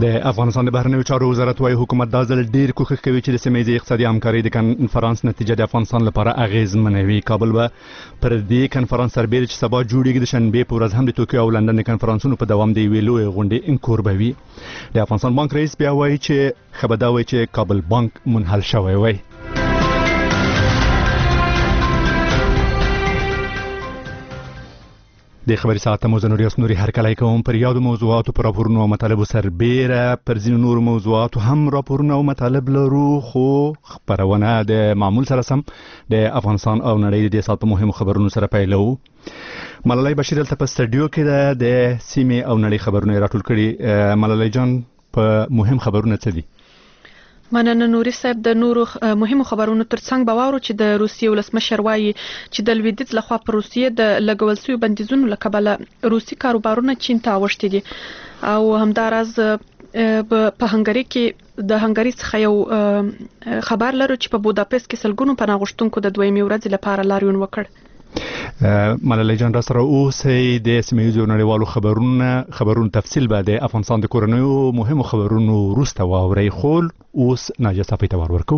د افغانستان د بهرنیو چارو وزارت وايي حکومت دا ځل ډیر کوښښ کوي چې د سیمه ییزې اقتصادي همکارۍ د کنفرانس نتیجه د افغانستان لپاره اغیزمنه وي. کابل به پر دې کنفرانس سربېره چې سبا جوړیږي د شنبې په ورځ هم د توکیو او لندن د کنفرانسونو په دوام د یوې لویې غونډې انکور به وي. د افغانستان بانک رئیس بیا وایي چې ښه به دا وي چې کابل بانک منحل شوی وي. د خبري ساعت مو زنوري اسنوري هر کله کوم پر یادو موضوعاتو پر راپورونو او مطالبو سربېره پر ځینو نورو موضوعاتو هم راپورونه او مطالب لرو، خو خبرونه د معمول سره سم د افغانستان او نړۍ د ساعت مهمو خبرونو سره پیلو. ملالۍ بشیر دلته په سټډیو کې د سیمې او نړۍ خبرونه راټول کړي. ملالۍ جان په مهم خبرونه څه دي؟ مننه نوري صاحب. د نورو مهمو خبرونو ترڅنګ به واورو چې د روسیې ولسمشر وایي چې د لویدیځ لخوا پر روسیې د لګول شویو بندیزونو له کبله روسي کاروبارونه چین ته اوښتي دي او همداراز په هنګري کې د هنګري څخه یو خبر لرو چې په بوداپست کې سلګونو پناه غوښتونکو د دویمې ورځې لپاره لاریون وکړ. ملالۍ جان را سره اوسئ. د سیمه ییزو نړیوالو خبرونو تفصیل به د افغانستان د کورنیو مهمو خبرونو وروسته واورئ. خو اوس ناجیه صافی ته ورکو.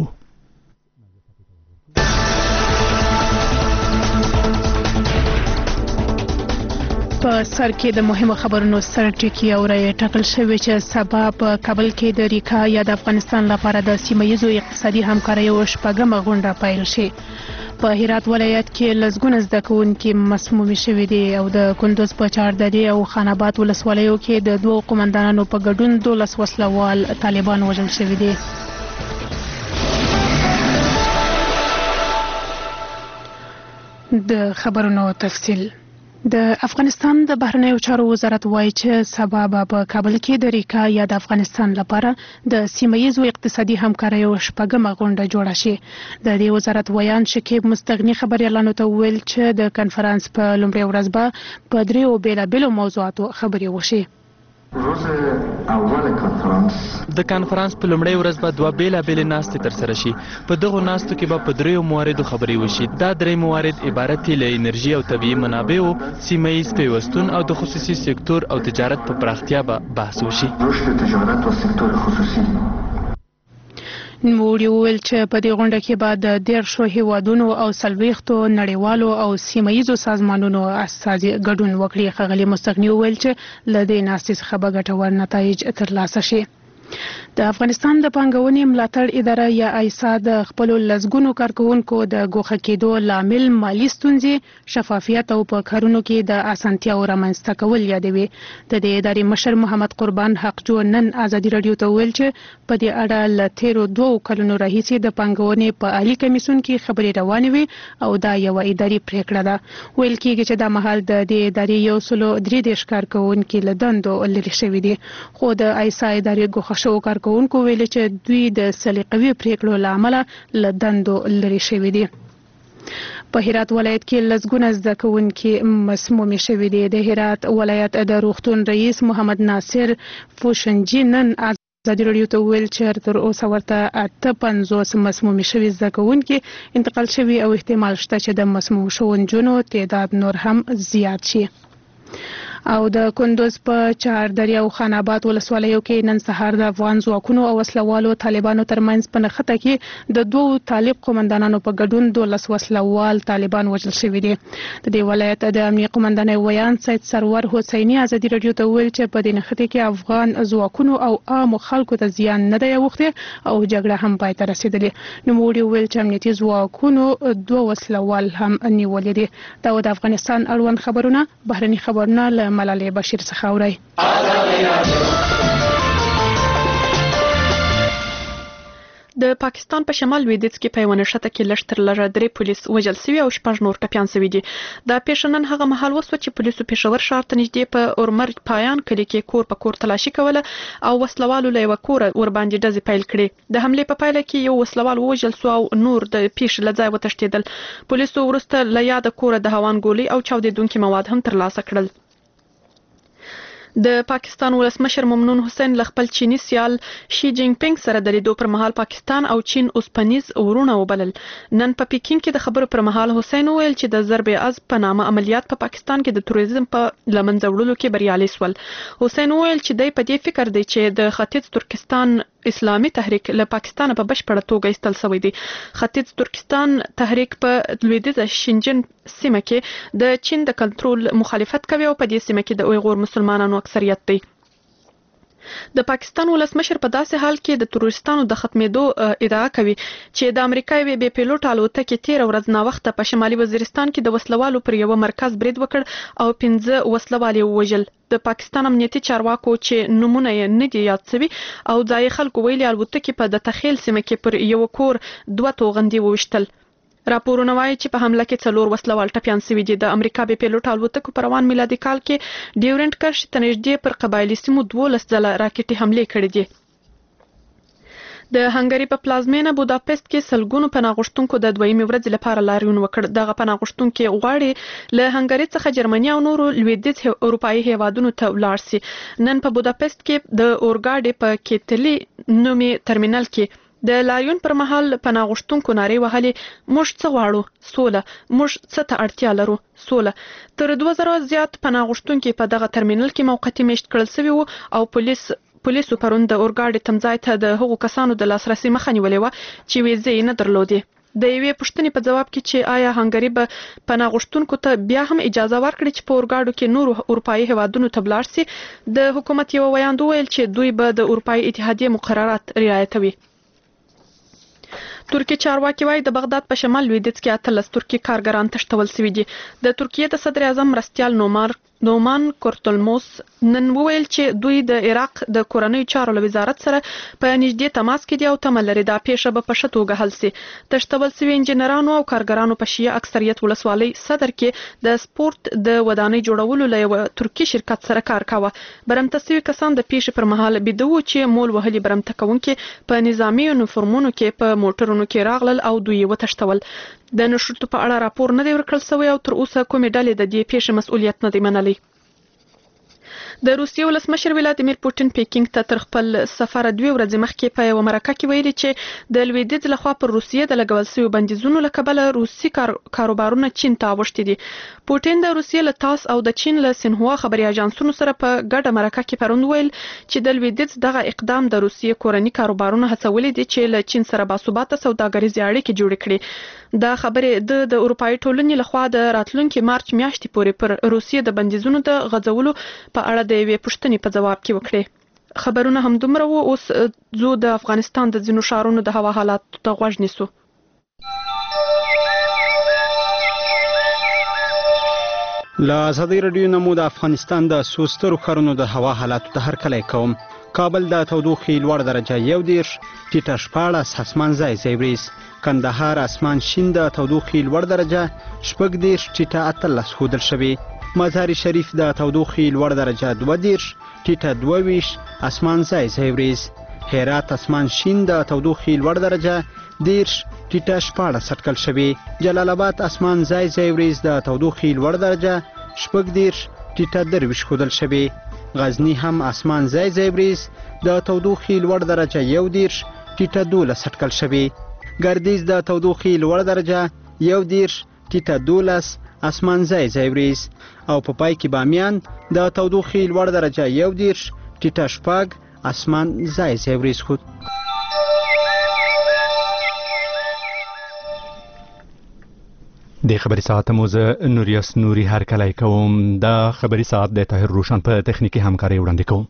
په سر کې د مهمو خبرونو سر ټکی اوري ټاکل شوی چې سبا په کابل کې د ریکا یا د افغانستان لپاره د سیمه ییزو اقتصادي همکارۍ شپږمه غونډه پیل شي. په هرات ولایت کې لږونه زده کوونکي مسموم شوي دي او د کندوز په چاردرې او خان آباد ولسوالیو کې د دوه قومندانانو په ګډون 12 وسلوال طالبان وژل شوي دي. د خبرونو تفصیل. د افغانستان د بهرنیو چارو وزارت وایي چې سبا به په کابل کې د ریکا یا د افغانستان لپاره د سیمه ییزو اقتصادي همکاریو شپږمه غونډه جوړه شي. د دې وزارت ویان شکیب مستغني خبريالانو ته ویل چې د کنفرانس په لومړۍ ورځ به په دریو بیلابیلو موضوعاتو خبرې وشي. د کنفرانس په لومړۍ ورځ به دوه بیلابیلې ناستې ترسره شي. په دغو ناستو کې به په دریو مواردو خبرې وشي. دا درې موارد عبارت دي له انرژي او طبیعي منابعو، سیمه ییز پیوستون او د خصوصي سکتور او تجارت په پراختیا به بحث وشي. نوموړي وویل چې په دې غونډه کې به د 13 هیوادونو او 40 نړیوالو او سیمه ییزو سازمانونو استازي ګډون وکړي. ښاغلي مستغني وویل چې له دې ناستې څخه به ګټور نتایج ترلاسه شي. د افغانستان د پانګونې ملاتړ اداره یا ایسا د خپل لزګونو کارکونکو د ګوښه کېدو لامل مالی ستونزې، شفافیت او په کارونو کې د اسانتیاو رامنځته کول یادوي. د دې ادارې مشر محمد قربان حقجو نن ازادي رادیو ته ویل چې په دې اړه له تیرو 2 کلونو راهیسې د پانګونې په عالی کمیسیون کې خبرې روانې وي او دا یو اداري پریکړه ده. ویل کېږي چې د مهال د دې ادارې 133 کارکونکو له دندو لرې شوي دي، خو د ایسا ادارې ګوښه شو کارکونکو ویل چې دوی د سلیقوي پریکړو له امله له دندو لرې شوي دي. په هرات ولایت کې لږونه زده کوونکي مسموم شوي دي. د هرات ولایت د روغتون رئیس محمد ناصر فوشنجي نن ازادي رادیو ته ویل چې تر اوسه ورته 58 مسموم شوي زده کوونکي انتقال شوي او احتمال شته چې د مسموم شوو نجونو تعداد نور هم زیات شي. او د کندوز په چاردرې او خان آباد ولسوالیو کې نن سهار د افغان ځواکونو او وسلوالو طالبانو ترمنځ په نښته کې د 2 طالب قومندانانو په ګډون 12 وسلوال طالبان وژل شوي دي. د دې ولایت د امنیه قومندانۍ ویان سید سرور حسیني ازادي رادیو ته ویل چې په دې نښته کې افغان ځواکونو او عام خلکو ته زیان نه دی اوښتی او جګړه هم پای ته رسیدلې. نوموړي ویل چې امنیتي ځواکونو 2 وسلوال هم نیولي دي. دا د افغانستان اړوند خبرونه. بهرني خبرونه له ملالۍ بشیر څخه اورئ. د پاکستان په شمال لویدیځ کې په یوه نښته کې لږ تر لږه 3 پولیس وژل شوي او 6 نور ټپیان شوي دي. دا پیښه نن هغه مهال وسوه چې پولیسو پېښور ښار ته نږدې په اورمر پایان کلي کې کور په کور تلاشي کوله او وسلوالو له یوه کوره ورباندې ډزې پیل کړې. د حملې په پایله کې یو وسلوال ووژل شو او نور د پیښې له ځایه وتښتېدل. پولیسو وروسته له یاده کوره د هاوان ګولۍ او چاودېدونکي مواد هم ترلاسه کړل. د پاکستان ولسمشر ممنون حسین له خپل چینی سیال شي جینګ پینګ سره د لیدو پر مهال پاکستان او چین اوسپنیز ورونه وبلل. نن په پیکینګ کې د خبرو پر مهال حسین وویل چې د ضرب عز په نامه عملیات په پاکستان کې د توریزم په لمنځه وړلو کې بریالي شول. حسین وویل چې دی په دې فکر دی چې د ختیځ ترکستان اسلامي تحریک له پاکستان په بشپړه توګه ایستل شوی دی. ختیځ ترکستان تحریک په لویدیځه شینجن سیمه کې د چین د کنټرول مخالفت کوي او په دې سیمه کې د اویغور مسلمانانو اکثریت دی. د پاکستان ولسمشر په داسې حال کې د تروریستانو د ختمېدو ادعا کوي چې د امریکا یوې بې پیلوټ الوتکې 13 ورځ ناوخته په شمالي وزیرستان کې د وسلوالو پر یو مرکز برید وکړ او 15 وسلوال ووژل. د پاکستان امنیتي چارواکو چې نمونه یې نه دي یاد شوي او ځایي خلکو ویلي الوتکې په د تخیل سیمه کې پر یو کور 2 توغندي وویشتل. راپورونه وایي چې په حمله کې 4 وسلوال ټپیان شوي دي. د امریکا بې پیلوټ الوتکو په روان میلادي کال کې ډیورنټ کرښې ته نږدې پر قبایلي سیمو 12 ځله راکټي حملې کړې دي. د هنګري په پلازمینه بوداپست کې سلګونو پناه غوښتونکو د دویمې ورځې لپاره لاریون وکړ. دغه پناه غوښتونکي غواړي له هنګري څخه جرمني او نورو لویدیځ اروپایي هیوادونو ته ولاړ شي. نن په بوداپست کې د اورګاډي په کېتلي نومي ترمینل کې د لاریون پر مهال پناه غوښتونکو نارې وهلې موږ څه غواړو؟ سوله. موږ څه ته اړتیا لرو؟ سوله. تر 2000 زیات پناه غوښتونکي په دغه ترمینل کې موقتي میشت کړل شوي وو او پولیسو پرون د اورګاډي تمځای ته د هغو کسانو د لاسرسي مخه نیولې وه چې ویزې یې نه درلودې. د یوې پوښتنې په جواب کې چې آیا هنګري به پناه غوښتونکو ته بیا هم اجازه ورکړي چې په اورګاډو کې نورو اروپایي هیوادونو ته ولاړ شي، د حکومت یو ویاند وویل چې دوی به د اروپایي اتحادیې مقررات رعایتوي. ترکیه چارواکي وایي د بغداد په شمال لویدیځ کې 18 ترکي کارګران تښتول شوي دي. د ترکیې د صدر اعظم مرستیال نومان کورتولموس نن وویل چې دوی د عراق د کورنیو چارو له وزارت سره په نږدې تماس کې دي او تمه لري دا پیښه به په ښه توګه حل شي. تښتول شوي انجینرانو او کارګرانو په شیعه اکثریت ولسوالۍ صدر کې د سپورت د ودانۍ جوړولو له یو ترکي شرکت سره کار کاوه. برمته شوي کسان د پیښې پر مهال بیده وو چې مول وهلي برمته کوونکي په نظامي یونیفورمونو کې په موټرونو کې راغلل او دوی یې وتښتول. د نشرتو په اړه راپور نه دی ورکړل شوی او تر اوسه کومې ډلې د دې پیښې مسؤلیت نه دی منلی. د روسیې ولسمشر ولادیمیر پوټین پیکینګ ته تر خپل سفر 2 ورځې مخکې په یو مرکه کې ویلي چې د لویدیځ لخوا پر روسیې د لګول شویو بندیزونو له کبله روسي کاروبارونه چین ته اوښتي دي. پوټین د روسیې له تاس او د چین له سینهوا خبري اژانسونو سره په ګډه مرکه کې پرون ویل چې د لویدیځ دغه اقدام د روسیې کورني کاروبارونه هڅولي دي چې له چین سره باثباته سوداګریزې اړیکې جوړې کړي. دا خبرې د اروپایي ټولنې لخوا د راتلونکي مارچ میاشتې پورې پر روسیې د بندیزونو د غځولو په اړه د یوې پوښتنې په جواب کې وکړې. خبرونه هم دومره وو. اوس زو د افغانستان د ځینو ښارونو د هوا حالاتو ته غوږ نیسو. له ازادي راډیو نه مو د افغانستان د څو سترو ښارونو د هوا حالاتو ته هرکلی کوم. کابل د تودوخې لوړ درجه 11، ټیټه 14، اسمان ځای ځای وریځ. کندهار اسمان شین د تودوخې لوړ درجه 14، ټیټه 18 ښودل شوې. مزار شریف د تودوخې لوړ درجه 22، ټیټه 22، اسمان ځای ځای وریځ. هرات اسمان شین د تودوخې لوړ درجه 10، ټیټه 14 اټکل شوې. جلال آباد اسمان ځای ځای وریځ د تودوخې لوړ درجه 14، ټیټه 23 ښودل شوې. غزنی هم اسمان ځای ځای وریځ د تودوخې لوړ درجه 11، ټیټه 12 اټکل شوې. ګردیز د تودوخې لوړ درجه 11، ټیټه 12، اسمان ځای ځای وریځ. او په پای کې بامیان د تودوخې لوړ درجه 11، ټیټه 4، اسمان ځای ځای وریځ خود. د خبري ساعت مو زه نوریاس نوري هرکلی کوم. دا خبري ساعت د طاهر روشن په تخنیکی همکاري وړاندې کوم.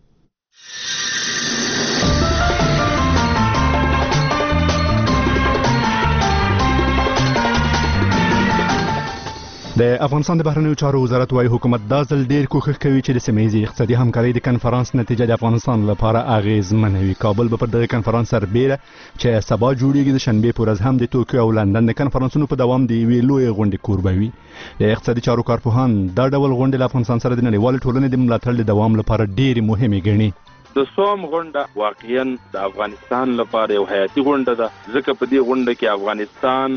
د افغانستان د بهرنیو چارو وزارت وايي حکومت دا ځل ډیر کوښښ کوي چې د سیمه‌ییزې اقتصادي همکارۍ د کنفرانس نتیجه د افغانستان لپاره اغیزمنه وي. کابل به پر دغه کنفرانس سربیره چې سبا جوړیږي د شنبې په ورځ هم د توکیو او لندن د کنفرانسونو په دوام د یوې لویې غونډې کوربه وي. د اقتصادي چارو کارپوهان دا ډول غونډې له افغانستان سره د نړیوالې ټولنې د ملاتړ د دوام لپاره ډېرې مهمې ګڼي. د سوم غونډه واقعاً د افغانستان لپاره یو حیاتي غونډه ده، ځکه په دې غونډه کې افغانستان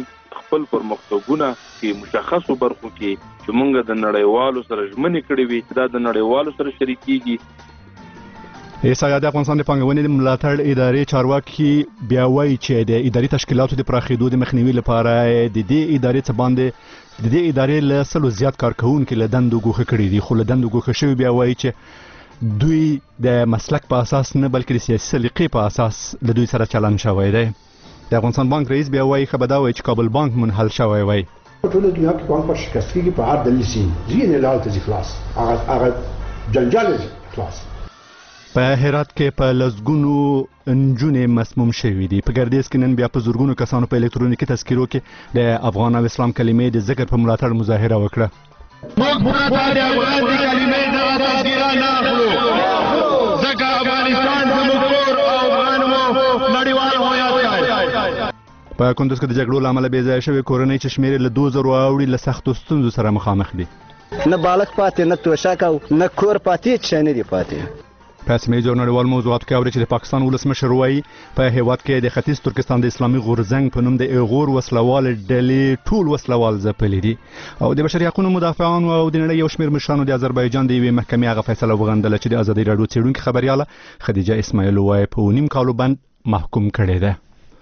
خپل پرمختګونه کې مشخصو برخو کې چې موږ د نړیوالو سره ژمنې کړې وي دا د نړیوالو سره شریکېږي. ایسا د افغانستان د پانګونې ملاتړ ادارې چارواکي بیا وایي چې د اداري تشکیلاتو د پراخېدو د مخنیوي لپاره د دې ادارې څخه باندې د دې ادارې له 100 زیات کارکونکو له دندو ګوښه کړي دي، خو له دندو ګوښه شوي بیا وایي چې دوی د مسلک په اساس نه بلکې د سیاسي سلیقې په اساس له دوی سره چلن شوی دی. د افغانستان بانک رئیس بیا وایي ښه به دا وایي چې کابل بانک منحل شوی وای. ټول دنیا کې بانک پر شکست کېږي په هر دلیل سي ځینې لال ته خلاص هغه جنجال خلاص. په هرات کې په لزګونو انجونې مسموم شوي دي. په ګردیز کې نن بیا په زورګونو کسانو په الکترونیکي تذکیرو کې د افغان او اسلام کلمې د ذکر په ملاتړ مظاهره وکړه. موږ پرته د افغان د کلمې د تذکیره نه اخلو ځکه افغانستان زموږ کور او افغان مو نړیوال هویت دی. په کندوز کې د جګړو له امله بې ځایه شوې کورنۍ چې شمېر له 2000 اوړي له سختو ستونزو سره مخامخ دي. نه بالغ پاتې نه توشک او نه کور پاتې چې نه دی پاتې. په سیمه ییزو نړیوال موضوعاتو کې اوري چې د پاکستان ولسمشر وایي په هیواد کې د ختیځ ترکستان د اسلامي غورځنګ په نوم د ایغور وسلوال ډلې ټول وسلوال ځپلي دي او د بشري حقوقو مدافعانو او د نړۍ یو شمېر مشرانو د آذربایجان د یوې محکمې هغه فیصله وغندله چې د ازادي راډیو څېړونکې خبرياله خدیجه اسماعیل وایي په 9 کالو بند محکوم کړی ده.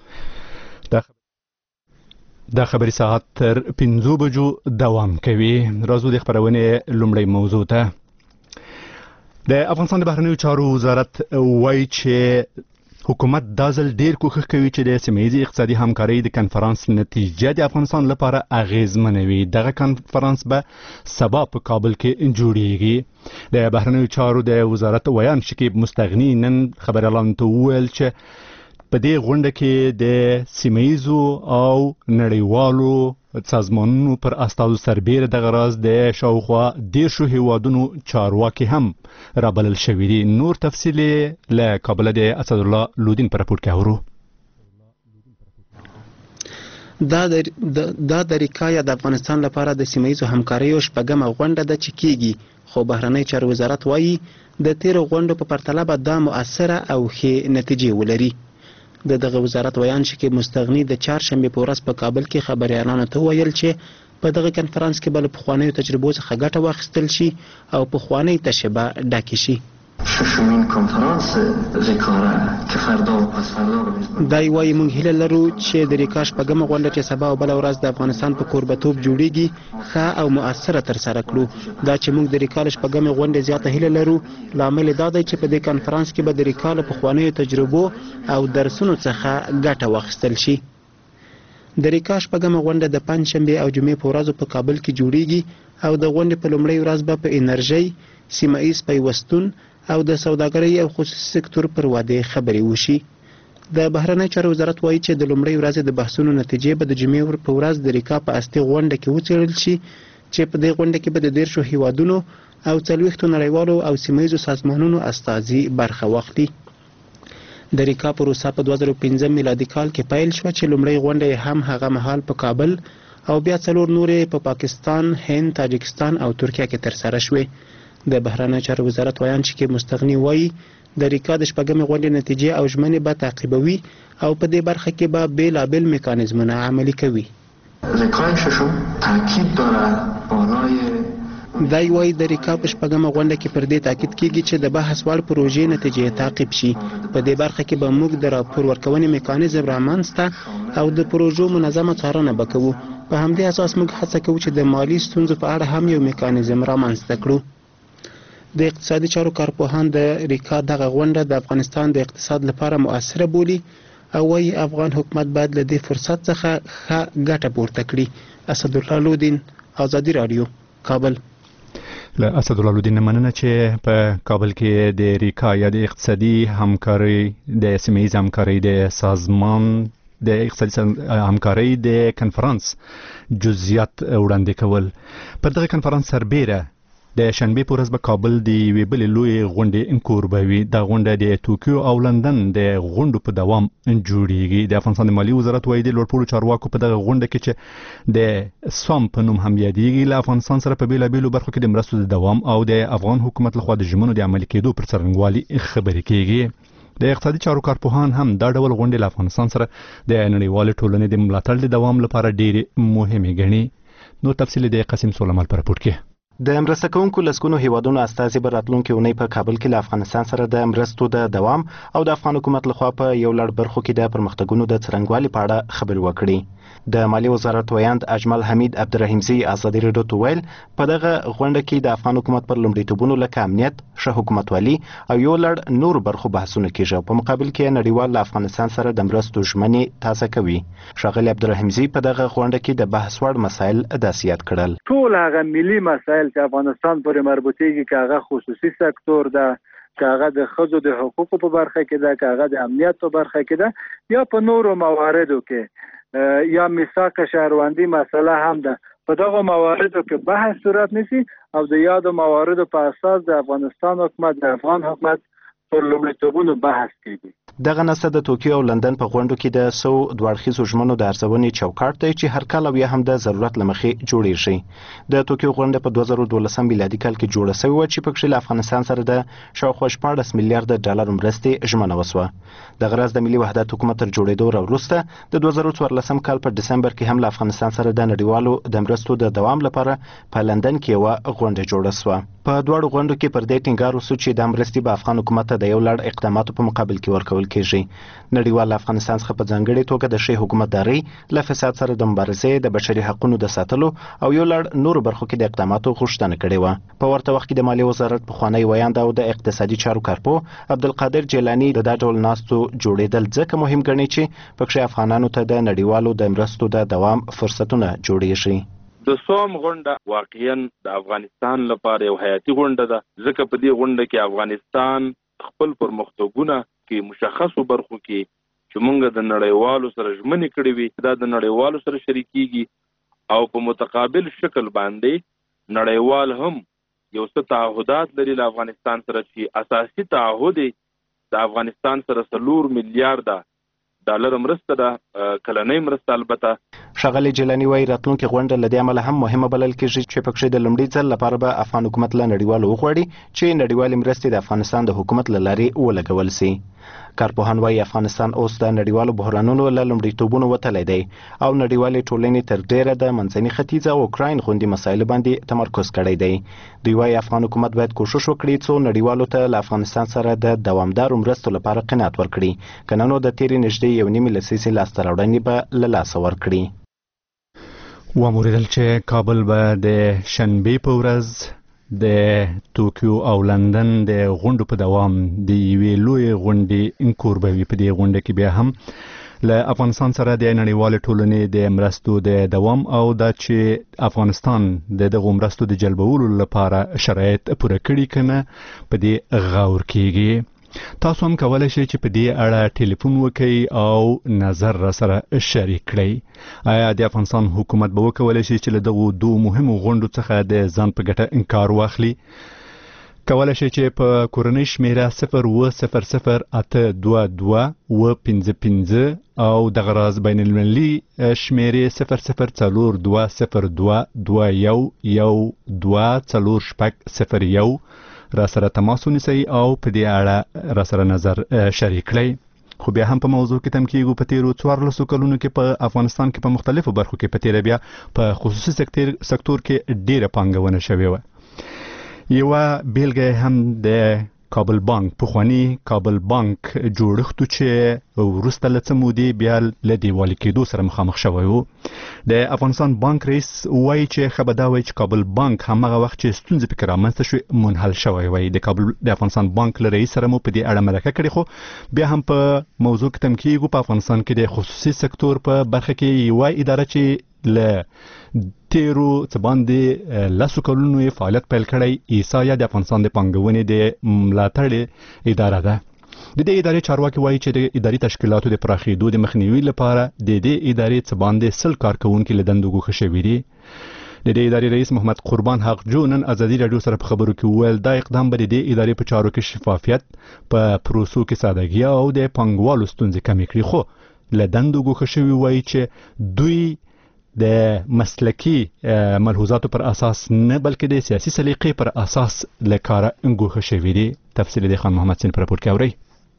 د خبري ساعت تر 15 بجو دوام کوي. راځو د خبرونې لومړی موضوع ته. د افغانستان د بهرنیو چارو وزارت وایي چې حکومت دا ځل ډیر کوښښ کوي چې د سیمه ییزې اقتصادي همکارۍ د کنفرانس نتیجه د افغانستان لپاره اغیزمنه وي. دغه کنفرانس به سبا په کابل کې جوړیږي. د بهرنیو چارو د وزارت ویان شکیب مستغنی نن خبريالانو ته وویل چې په دې غونډه کې د سیمه ییزو او نړیوالو سازمانونو پر استازو سربیره دغه راز د شاوخوا 10 هیوادونو چارواکي هم رابلل شوي دي. نور تفصیل له کابل د اسد الله لودین پر راپور کې اورو. دا د ریکایا د افغانستان لپاره د سیمه ییزو همکاریو شپږمه غونډه ده چې کیږي، خو بهرنی چارو وزارت وایي د تیرو غونډو په پرتله به دا مؤثره او ښې نتیجې ولري. دغه وزارت ویان شکیب مستغنی د چهارشنبې په ورځ په کابل کې خبريالانو ته ویل چې په دغه کنفرانس کې به له پخوانیو تجربو څخه ګټه واخیستل شي او پخوانی تشبه ډاکې شي. ششمین کنفرانس ریکا که فردا و پس فردا رو میزبان دای وایي موږ هیله لرو چې د ریکا شپږمه غونډه چې سبا او بله ورځ د افغانستان په کوربتوب جوړیږي ښه او مؤثره ترسره کړو. دا چې موږ د ریکا له شپږمې غونډې زیاته هیله لرو لامل دا دی چې په دې کنفرانس کې به د ریکا له پخوانیو تجربو او درسونو څخه ګټه واخیستل شي. د ریکا شپږمه غونډه د پنجشنبې او جمعې په ورځو په کابل کې جوړیږي او د غونډې په لومړۍ ورځ به په انرژۍ، سیمه ایز پیوستون او د سوداګرۍ او خصوصي سکتور پر وده خبرې وشي. د بهرنی چارو وزارت وایي چې د لومړۍ ورځې د بحثونو نتیجې به د جمعې په ورځ د ریکا په اصلي غونډه کې وڅېړل شي چې په دې غونډه کې به د 10 هیوادونو او 40 نړیوالو او سیمه ییزو سازمانونو استازي برخه واخلي. د ریکا پروسه په 2015 میلادي کال کې پیل شوه چې لومړۍ غونډه هم هغه مهال په کابل او بیا 4 نورې په پاکستان، هند، تاجکستان او ترکیه کې ترسره شوې. د بهرنی چارو وزارت ویان شکیب مستغنی وایي د ریکا د شپږمې غونډې نتیجې او ژمنې به تعقیبوي او په دې برخه کې به بیلابیل میکانیزمونه عملي کوي. ریکای ششم تاکید دارد بالای دای وایي د ریکا په شپږمه غونډه کې پر دې تاکید کیږي چې د بحث وړ پروژې نتیجې تعقیب شي. په دې برخه کې به موږ د راپور ورکونې میکانیزم رامنځته او د پروژو منظمه څارنه به کوو. په همدې اساس موږ هڅه کوو چې د مالی ستونزو په اړه هم یو میکانیزم رامنځته کړو. د اقتصادي چارو کارپوهان د ریکا دغه غونډه د افغانستان د اقتصاد لپاره مؤثره بولي او وایي افغان حکومت باید له دې فرصت څخه ښه ګټه پورته کړي. اسد الله لودین، ازادي راډیو، کابل. له اسد الله لودین مننه چې په کابل کې د ریکا یا د اقتصادي همکارۍ د سیمه ییزې همکارۍ د سازمان د اقتصادي همکارۍ د کنفرانس جزئیات وړاندې کول. پر دغه کنفرانس سربیره د شنبې په ورځ به کابل د یوې بلې لویې غونډې انکور به وي. دا غونډه د توکیو او لندن د غونډو په دوام جوړیږي. د افغانستان د مالي وزارت وایي د لوړپوړو چارواکو په دغه غونډه کې چې د سوم په نوم هم یادیږي له افغانستان سره په بیلابیلو برخو کې د مرستو د دوام او د افغان حکومت لخوا د ژمنو د عملي کېدو پر څرنګوالي خبرې کیږي. د اقتصادي چارو کارپوهان هم دا ډول غونډې له افغانستان سره د نړیوالې ټولنې د ملاتړ د دوام لپاره ډېرې مهمې ګڼي. نو تفصیل د قاسم سولمال پر راپور کې. د مرسته کوونکو لسګونو هیوادونو استازي به راتلونکي اونۍ په کابل کې له افغانستان سره د مرستو د دوام او د افغان حکومت لخوا په یو لړ برخو کې د پرمختګونو د څرنګوالي په اړه خبرې وکړي. د مالی وزارت ویاند اجمل حمید عبدالرحیمزی ازادي راډیو ته ویل په دغه غونډه کې د افغان حکومت پر لومړیتوبونو لکه امنیت، ښه حکومتوالي او یو لړ نور برخو بحثونه کیږي. په مقابل کې نړیوال له افغانستان سره د مرستو ژمنې تازه کوي. ښاغلی عبدالرحیمزی په دغه غونډه کې د بحث وړ مسایل داسې یاد کړل. ټول هغه ملي مسایل چې افغانستان پورې مربوطېږي، که هغه خصوصي سکتور ده، که هغه د ښځو د حقوقو په برخه کې ده، که هغه د امنیت په برخه کې ده، یا په نورو مواردو کې، یا میثاق شهروندي مسله هم ده. په دغه مواردو کې بحث صورت نیسي او د یادو مواردو په اساس د افغانستان حکومت د افغان حکومت پر لومړیتوبونو بحث کیږي. دغه نسته د توکیو او لندن په غونډو کې د 100 دوړخیزو ژمنو د ارزونې چوکاټ دی چې هر کال او یا هم د ضرورت لمخې جوړیږي. د توکیو غونډه په 2012 میلادي کال کې جوړه شوې و چې پکې له افغانستان سره د شاوخوا 14 میلیارډ ډالر مرستې ژمنه وسوه. د غرض د ملي وحدت حکومت تر جوړېدو وروسته د 2014 کال په دسمبر کې هم له افغانستان سره د نړیوالو د مرستو د دوام لپاره په لندن کې یو غونډه جوړه شوه. په دواړو غونډو کې پر دې ټینګار وسو چې د مرستې په افغان حکومت ته د یو لړ اقداماتو په مقابل کې ورکول کیږي. نړیوال افغانستان څخه په ځانګړي توګه د ښې حکومتداري، له فساد سره د مبارزې، د بشري حقوقو د ساتلو او یو لړ نورو برخو کې د اقداماتو غوښتنه کړې و. په ورته وخت کې د مالی وزارت پخوانی ویاند او د اقتصادي چارو کارپوه عبدالقادر جیلانی د دا ډول ناستو جوړېدل ځکه مهم ګڼي چې پکې افغانانو ته د نړیوالو د مرستو د دوام فرصتونه جوړیږي. د سوم غونډه واقعاً د افغانستان لپاره یو حیاتي غونډه ده، ځکه په دې غونډه کې افغانستان خپل پرمختګونه کې مشخصو برخو کې چې موږ د نړیوالو سره ژمنې کړې وي دا د نړیوالو سره شریکېږي او په متقابل شکل باندې نړیوال هم یو څه تعهدات لري له افغانستان سره چې اساسي تعهد د افغانستان سره 4 میلیارډ ډالر مرسته ده، کلنۍ مرسته. البته ښاغلی جیلانی وایي راتلونکې غونډه له دې امله هم مهمه بلل کېږي چې پکې د لومړي ځل لپاره به افغان حکومت له نړیوالو وغواړي چې نړیوالې مرستې د افغانستان د حکومت له لارې ولګول سي. کارپوهان وایي افغانستان اوس د نړیوالو بحرانونو له لومړیتوبونو وتلی دی او نړیوالې ټولنې تر ډیره د منځني ختیځ او اوکراین غوندې مسایلو باندې تمرکز کړی دی. دوی وایي افغان حکومت باید کوشش وکړي څو نړیوالو ته له افغانستان سره د دوامدارو مرستو لپاره قناعت ورکړي، که نه نو د تیرې نږدې یو نیمې لسیزې لاسته راوړنې به له لاسه ورکړي. وموریدل چې کابل به د شنبې په ورځ د توکیو او لندن د غونډو په دوام د یوې لوی غونډې انکور به وي. په دې غونډه کې بیا هم له افغانستان سره د نړیوال ټولنې د مرستو د دوام او دا چې افغانستان د دغه مرستو د جلبولو لپاره شرایط پوره کړي کنه په دې غور کیږي. تاسو هم کولای شئ چې په دې اړه ټلیفون وکړئ او نظر را سره شریک کړئ. آیا د افغانستان حکومت به وکولای شي چې له دغو دوه مهمو غونډو څخه د ځان په ګټه انکار واخلي؟ کولای شئ چې په کورنۍ شمیره 0200822 255 او دغه راز بین المللي شمیرې 002072112401 را سره تماس ونیسئ او په دې اړه را سره نظر شریک کړئ. خو بیا هم په موضوع کې تم کېږو په تیرو 14 کلونو کې په افغانستان کې په مختلفو برخو کې په تیره بیا په خصوصي سکتور کې ډیره پانګونه شوې وه. یوه بیلګه هم د کابل بانک پخوانی کابل بانک جوړښت چې وروسته له څه مودې بیا له دیوالي کېدو سره مخامخ شوی و. د افغانستان بانک رئیس وایي چې ښه به دا وایي چې کابل بانک همغه وخت چې ستونزې پکې رامنځته شوې منحل شوی وای. د افغانستان بانک له رئیس سره مو په دې اړه مرکه کړې، خو بیا هم په موضوع کې تم کېږو په افغانستان کې د خصوصي سکتور په برخه کې یوه اداره چې له تیرو څه باندې 10 کلونو یې فعالیت پیل کړی ایسایا د افغانستان د پانګونې د ملاتړ اداره ده. د دې ادارې چارواکي وایي چې د اداري تشکیلاتو د پراخېدو د مخنیوي لپاره د دې ادارې څه باندې 100 کارکوونکي له دندو ګوښه شوي دي. د دې ادارې رئیس محمد قربان حق جو نن ازادي راډیو سره په خبرو کې وویل دا اقدام به د دې ادارې په چارو کې شفافیت، په پروسو کې سادهګي او د پانګوالو ستونزې کمې کړي. خو له دندو ګوښه شوي وایي چې دوی د مسلکی ملحوظاتو پر اساس نه بلکې د سیاسي سلیقې پر اساس له کاره ګوښه شوي دي. تفصیل د خان محمد سین پر راپور کې اورئ.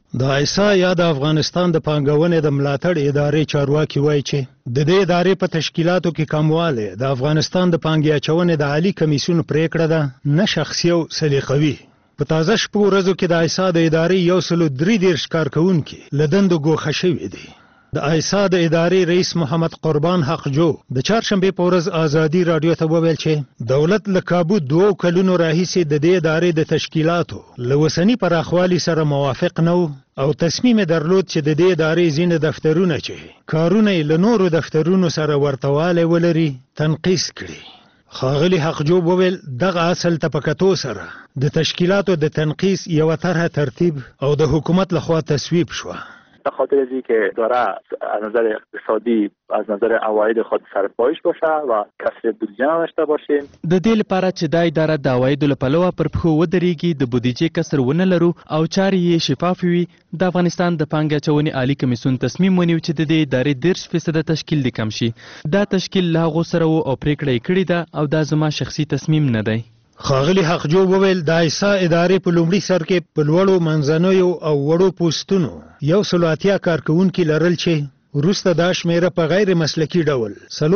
د آیسا یا د افغانستان د پانګونې د ملاتړ ادارې چارواکي وایي چې د دې ادارې په تشکیلاتو کې کمواله د افغانستان د پانګې اچونې د عالی کمیسیون پریکړه ده، نه شخصي او سلیقوي. په تازه شپو ورځو کې د آیسا د ادارې 133 کارکونکي له دندو ګوښه شوي دي. د آیسا د ادارې رئیس محمد قربان حقجو د چهارشنبې په ورځ آزادي رادیو ته وویل چې دولت له کابو 2 کلونو راهیسې د دې ادارې د تشکیلاتو له اوسني پراخوالي سره موافق نه او تصمیم درلود چې د دې ادارې ځینې دفترونه چې کارونه یې له نورو دفترونو سره ورتهوالی ولري تنقیص کړي. ښاغلي حقجو وویل دغه اصل ته په کتو سره د تشکیلاتو د تنقیص یوه طرح ترتیب او د حکومت لخوا تصویب شوه. به خاطر از اینکه داره از نظر اقتصادی از نظر عواید خود سرپایش باشه و کسر بودجه نداشته باشیم. د دې لپاره چې دا اداره د عوایدو له پلوه پر پښو ودرېږي، د بودیجې کسر ونه لرو او چارې یې شفاف وي، د افغانستان د پانګې اچونې عالی کمیسیون تصمیم ونیو چې د دې ادارې 30% تشکیل دې کم شي. دا تشکیل له هغو سره و او پریکړه یې کړې ده او دا زما شخصي تصمیم نه دی. ښاغلي حقجو وویل د آیسا ادارې په لومړي سر کې په لوړو منځنیو او وړو پوستونو 180 کارکونکي لرل چې وروسته دا شمیره په غیر مسلکي ډول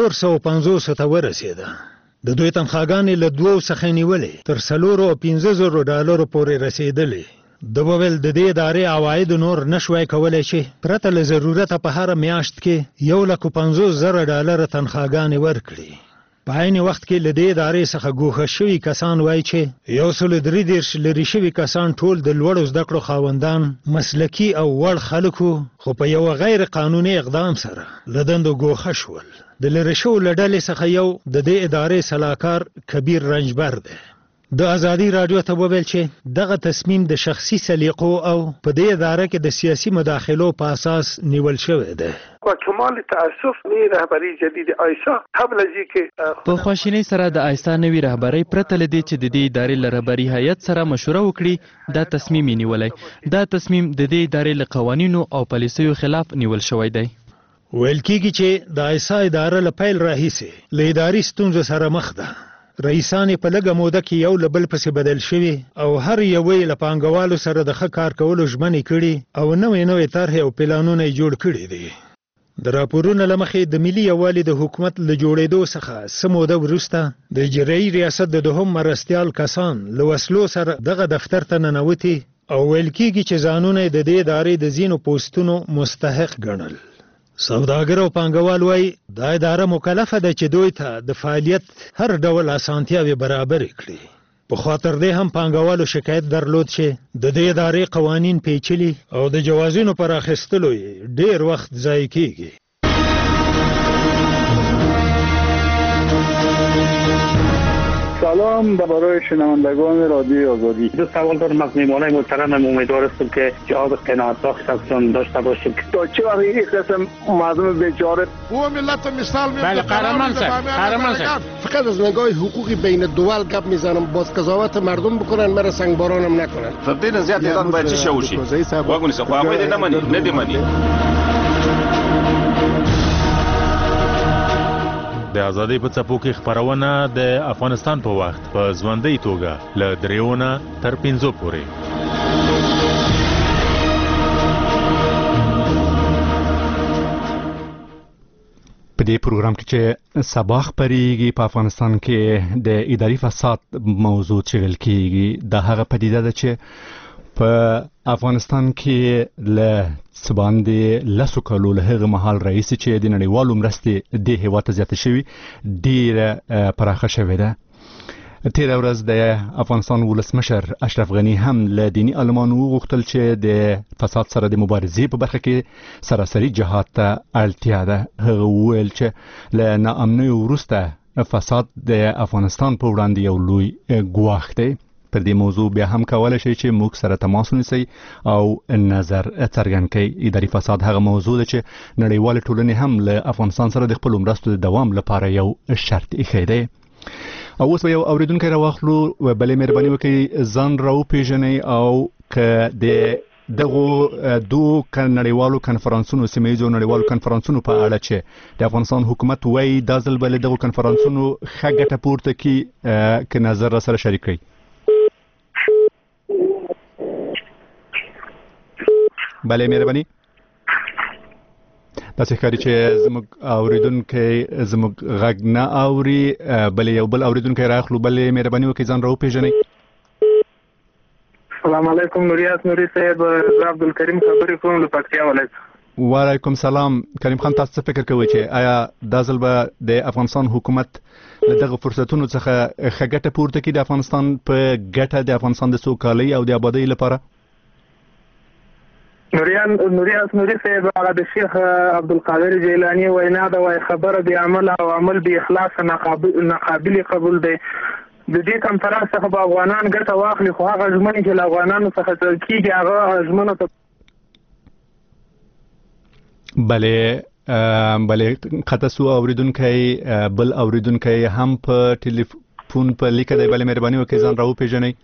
450 ته ورسېده. د دوی تنخواګانې له 2 څخه نیولې تر $4,500 پورې رسېدلې. د وویل د دې ادارې عواید نور نشوای کولای چې پرته له ضرورته په هر میاشت کې $150,000 تنخواګانې ورکړي. په عین وخت کې له دې ادارې څخه ګوښه شوي کسان وایي چې 133 لرې شوي کسان ټول د لوړو زده کړو خاوندان، مسلکي او وړ خلکو، خو په یو غیر قانوني اقدام سره له دندو ګوښه شول. د لرې شوو له ډلې څخه یو د دې ادارې سلاکار کبیر رنجبر دی. د آزادي رادیو ته وویل چې دغه تصمیم د شخصي سلیقو او په دې اداره کې د سیاسي مداخلو په اساس نیول شوی دی. و کمال تاسف نوی رهبری جدید آیسا قبل از اینکه په خواشینۍ سره د آیسا نوی رهبری پرته له دې چې د دې ادارې له رهبري هیئت سره مشوره وکړي دا تصمیم یې نیولی. دا تصمیم د دې ادارې له قوانینو او پالیسیو خلاف نیول شوی دی. ویل کېږي چې د آیسا اداره له پیل راهیسې له اداري ستونزو سره مخ ده. رئیسان په لږه موده کې یو له بل پسې بدل شوي او هر یو یې له پانګوالو سره د ښه کار کولو ژمنې کړي او نوې طرحې او پلانونه یې جوړ کړي دي. د راپورونو له مخې د ملي یووالي د حکومت له جوړېدو څخه څه موده وروسته د اجرایي ریاست د دوهم مرستیال کسان له وسلو سره دغه دفتر ته ننوتي او ویل کېږي چې ځانونه د دې ادارې د ځینو پوستونو مستحق ګڼل. سوداګر او پانګوال وایي دا اداره مکلفه ده چې دوی ته د فعالیت هر ډول اسانتیاوې برابرې کړي. په خاطر دې هم پانګوالو شکایت درلود چې د دې ادارې قوانین پیچلي او د جوازونو پر اخیستلو یې ډېر وخت ضایع کیږي. سلام برای شنوندگان رادیو آزادی. دو سوال دارم از میهمانای محترمم. امیدوار هستم که جواب قناعت بخش ازتون داشته باشیم. تا چه وقت یک قسم مردم بیچاره و ملت مثال میزنه. بله قهرمان صاحب فقط از نگاه حقوقی بین الدول گپ میزنم، باز قضاوت مردم بکنن، مرا سنگبارانم نکنن. فبدین زیاد ایران باید چی شوشی واگونی سه خو هغه نه مني نه دی مني. د ازادۍ په څپو کې خپرونه د افغانستان په وخت په ژوندۍ توګه له 3 تر 5 پورې. په دې پروګرام کې چې سبا خپرېږي په افغانستان کې د اداري فساد موضوع چغل کېږي. د هغه پدیده ده چې په افغانستان کې له باندې لسو کالو له هغه مهال رئیس چې د نړیوالو مرستې د هیواد ته زیاته شوي ډېره پراخه شوې ده. تېره ورځ د افغانستان ولسمشر اشرف غني هم له دیني عالمانو وغوښتل چې د فساد سره د مبارزې په برخه کې سراسري جهاد ته اړتیا ده. هغه وویل چې له ناامنیو وروسته فساد د افغانستان په وړاندې یو لوی ګواښ دی. پر دې موضوع بیا هم کولای شي چې موږ سره تماس ونیسئ او نظر څرګند کړئ. اداري فساد هغه موضوع ده چې نړیوالې ټولنې هم له افغانستان سره د خپلو مرستو د دوام لپاره یو شرط ایښی دی. او اوس به یو اورېدونکی راواخلو. بلې مهرباني وکړئ ځان راوپېژنئ او که د دغو دوو نړیوالو کنفرانسونو سیمه ییزو نړیوالو کنفرانسونو په اړه چې د افغانستان حکومت وایي دا ځل به له دغو کنفرانسونو ښه ګټه پورته کړي که نظر را سره شریک کړئ. بله مهرباني داسې ښکاري چې زموږ اوریدونکي زموږ غږ نه اوري بلې یو بل اوریدونکی راخلو بلې مهرباني وکړئ ځان راوپېژنئ. السلام علیکم نوریات نوري صاحب زه عبدالکریم خبرې کوم له پکتیا ولایت. وعلیکم سلام کریم خان تاسو څه فکر کوئ چې آیا دا ځل به د افغانستان حکومت له دغه فرصتونو څخه ښه ګټه پورته کړي د افغانستان په ګټه د افغانستان د سوکالۍ او د آبادۍ لپاره؟ نوریات نوري صاحب هغه د شیخ عبدالقادر جیلانی وینا ده وایي خبره د عمل او عمل د اخلاص ناقابل قبول دی. د دې کنفرانس څخه به افغانان ګټه واخلي خو هغه ژمنې چې له افغانانو څخه تل کېږي هغه ژمنو ته بلې قطع سو اوریدونکی بل اوریدونکی هم په ټلیفون په لیکه دی. بلې مهرباني وکړئ ځان راوپېژنئ.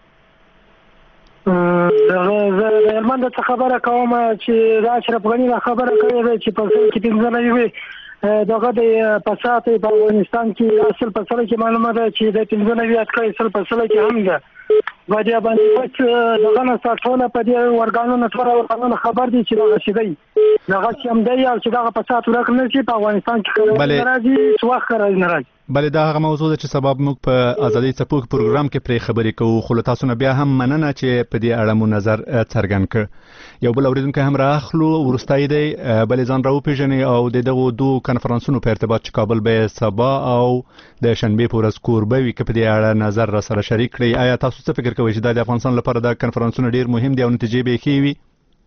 زه د هلمند څخه خبره کوم چې دا اشرف غني خبره کوي چې په څه کې 15 وي دغه د فساد په افغانستان کې اصل په سره کې معلومه ده چې د 15 اتکای اصل په سره کې هم ده باندې دغه نه ساتونه په دې ورګانونو تر ورګانونو خبر دي چې دغه شي دی دغه هم دی او چې دغه فساد ورکړل شي په افغانستان کې راځي څوخ راځي. بلې دا هغه موضوع ده چې سبب موږ په ازادي څپو پروګرام کې پرې خبرې کوو خو له تاسو نه بیا هم مننه چې په دې اړه مو نظر څرګند کړ. یو بل اوریدونکی هم راخلو وروستی دی بلې ځان راوپېژنئ او د دغو دوه کنفرانسونو په ارتباط چې کابل به سبا او د شنبې په ورځ کوربه وي که په دې اړه نظر را سره شریک کړئ. آیا تاسو څه فکر کوئ چې دا د افغانستان لپاره دا کنفرانسونه ډیر مهم دي او نتیجې به یې ښې وي؟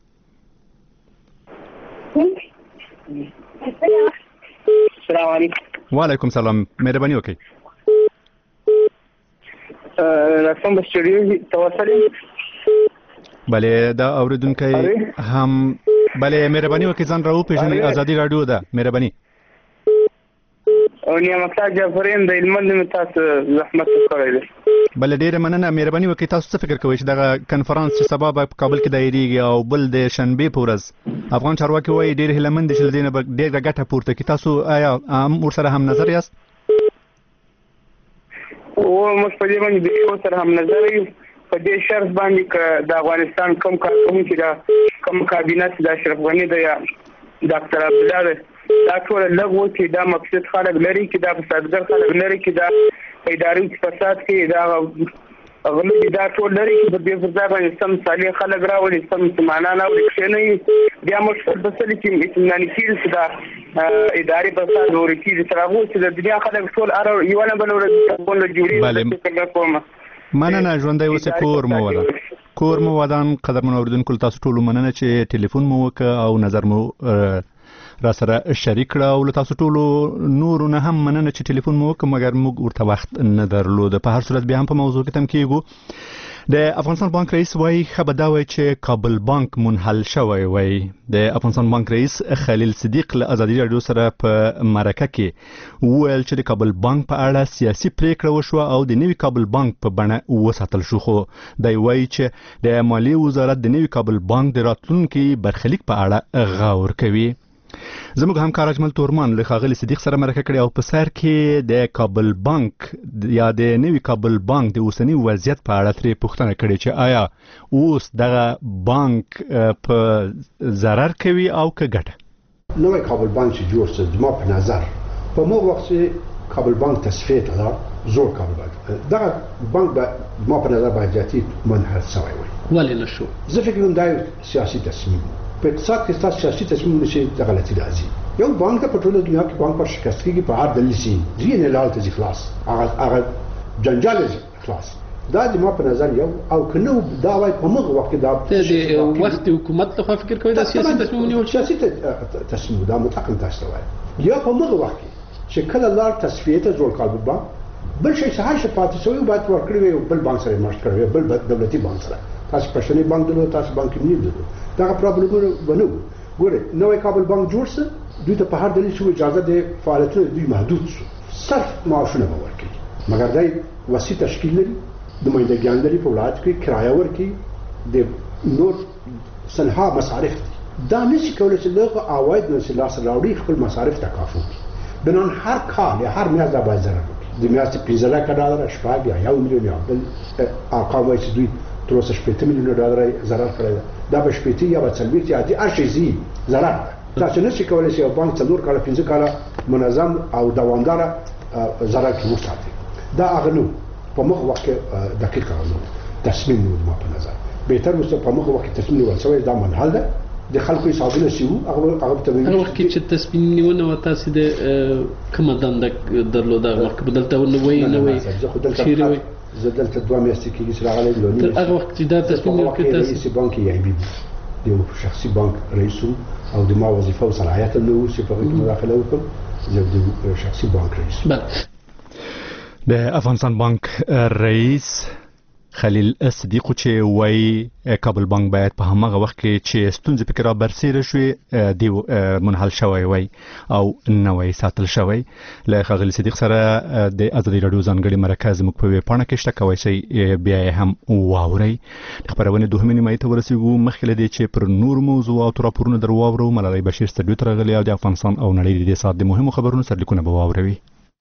السلام علیکم. وعلیکم سلام مهرباني وکړئ. رسم بسټډیو تواصل بلې دا اوریدونکی هم بلې مهرباني وکړئ ځان راوپېژنئ. ازادي راډیو ده مهرباني. او نعمتالله جعفرین د هلمند مې تاسو زحمت کړی دی. بلې ډېره مننه مهرباني وکړئ. تاسو څه فکر کوئ چې دغه کنفرانس چې سبا به په کابل کې دایریږي او بل د شنبې په ورځ افغان چارواکي وایي ډېر هیلهمند دي چې له دې نه به ډېره ګټه پورته کړي. تاسو آیا ورسره هم نظر یاست؟ موږ په دې باندې د سره هم نظر یو په دې شرط باندې چې د افغانستان کوم کارکوونکي دا کوم کابینه چې د اشرف غني د یا ډاکټر عبدالله دا ټول لغوه چې دا مقصد خلک لري چې دا فسادګر خلک لري چې دا اداري فساد کې دا غلو دا ټول لري چې په دې ځای باندې سم صالح خلک راوړي سم مسلمانان او کښنه بیا مشکل بسل کې اطمینان کیږي چې دا اداري فساد ورکی چې راغو چې د دنیا خلک ټول یو نه بل ورته جوړي کوم مننه ژوندی اوسې کور مو ودان قدرمن اوریدونکو تاسو ټول مننه چې ټلیفون مو وکړ او نظر مو را سره شریک کړه او له تاسو ټولو نورو نه هم مننه چې ټلیفون مو وکړ مګر موږ ورته وخت نه درلود. په هر صورت بیا هم په موضوع کې تم کېږو. د افغانستان بانک رئیس وایي ښه به دا وایي چې کابل بانک منحل شوی وایي. د افغانستان بانک رئیس خلیل صدیق له ازادي راډیو سره په مرکه کې وویل چې د کابل بانک په اړه سیاسي پریکړه وشوه او د نوي کابل بانک په بڼه وساتل شو خو دی وایي چې د مالیې وزارت د نوي کابل بانک د راتلونکي برخلیک په اړه غور کوي. زموږ همکار اجمل تورمان له ښاغلي صدیق سره مرکه کړې او په سر کې د کابل بانک یا د نوي کابل بانک د اوسنی وضعیت په اړه ترې پوښتنه کړې چې آیا اوس دغه بانک په ضرر کوي او که ګټه؟ نوی کابل بانک چې جوړ شو زما په نظر په موږ وخت چې کابل بانک تصفیه ته لاړ زوړ کابل بانک دغه بانک به زما په نظر باید جاتي منحل شوی وای. ولې نه شو؟ زه فکر کوم دا سیاسي تصمیم په اقتصاد کې تاسو سیاسي تصمیم نشي د غلطي راځي. یو بانک ته په ټوله دنیا کې بانک پر شکست کېږي په هر دلیل سي ځینې لالته ځي خلاص هغه جنجال خلاص دا د ما په نظر یو او کنه دا وای په موږ وخت دا د وخت حکومت ته فکر کوي دا سیاسي تصمیم نیول سیاسي تصمیم دا متقن تاسو وای یا په موږ وخت چې کله لار تصفیه ته جوړ کړو بانک بل شي سهار شفاعت شوی باید ورکړي بل بانک سره مرج کړو بل دولتي بانک سره تاسو پښتني بانک دلته تاسو بانک نه دیدو دا پرابلمونه ونه ګوره نوې کابل بانک جوړ شو دوی ته په هر دلیل شو اجازه د فعالیتونو دوی محدود شو صرف معاشونه به ورکړي مګر دای وسیع تشکیل لري نمائندګان لري په ولایت کې کرایه ورکړي د نور سنها مصارف دا نشي کولای چې دغه عواید نو سره راوړي خپل مصارف تکافو بنان هر کال یا هر میاشت باید ضرر وکړي د میاشتې 15 لک ډالر شپږ یا 1 میلیون یا بل ارقام چې دوی تر اوسه 8 میلیون ډالر ضرر کړی دا به شپېته یا به څلوېښت یا هر شی ځي ضرر ده تاسو نشئ کولی چې یو بانک 4 کاله 5 کاله منظم او دوامداره ضرر کې وساتي دا هغه نو په مخ وخت کې دقیق نو تصمیم نیول ما په نظر بهتر وسه په مخ وخت تصمیم نیول شوی دا منحل ده د خلکو حسابونه شیو هغه ته هغه وخت چې تصمیم نیونه و تاسو د کومه دنده درلوده وخت بدلته نو وای چیرې وای زه دلته 2 میاشتې کېږي چې راغلی لونی تر هغه وخت چې دا تصمیم نیول کې تاسو رئیس بانک یې بي د یو شخصي بانک رئیس او د ما وظیفه او صلاحیت له چې په کې مداخله وکړم زه د شخصي بانک رئیس د افغانستان بانک رئیس خلیل صدیق چې وای کابل بانک باید په همغه وخت کې چې ستونزې پکې را برسېره شوې دی منحل شوی وای او نوې ساتل شوی له خلیل صدیق سره د ازادي رادیو ځانګړي مرکز موږ په پاڼه کې شته کوي چې بیا هم واوري خبرونه دوه نیمه ته ورسېږو مخکې لدی چې پر نور موضوعات راپورونه درواورو ملالۍ بشیر ستډیو ته راغلی او د افغانستان او نړۍ د سات د مهمو خبرونو سرلیکونه به واوروي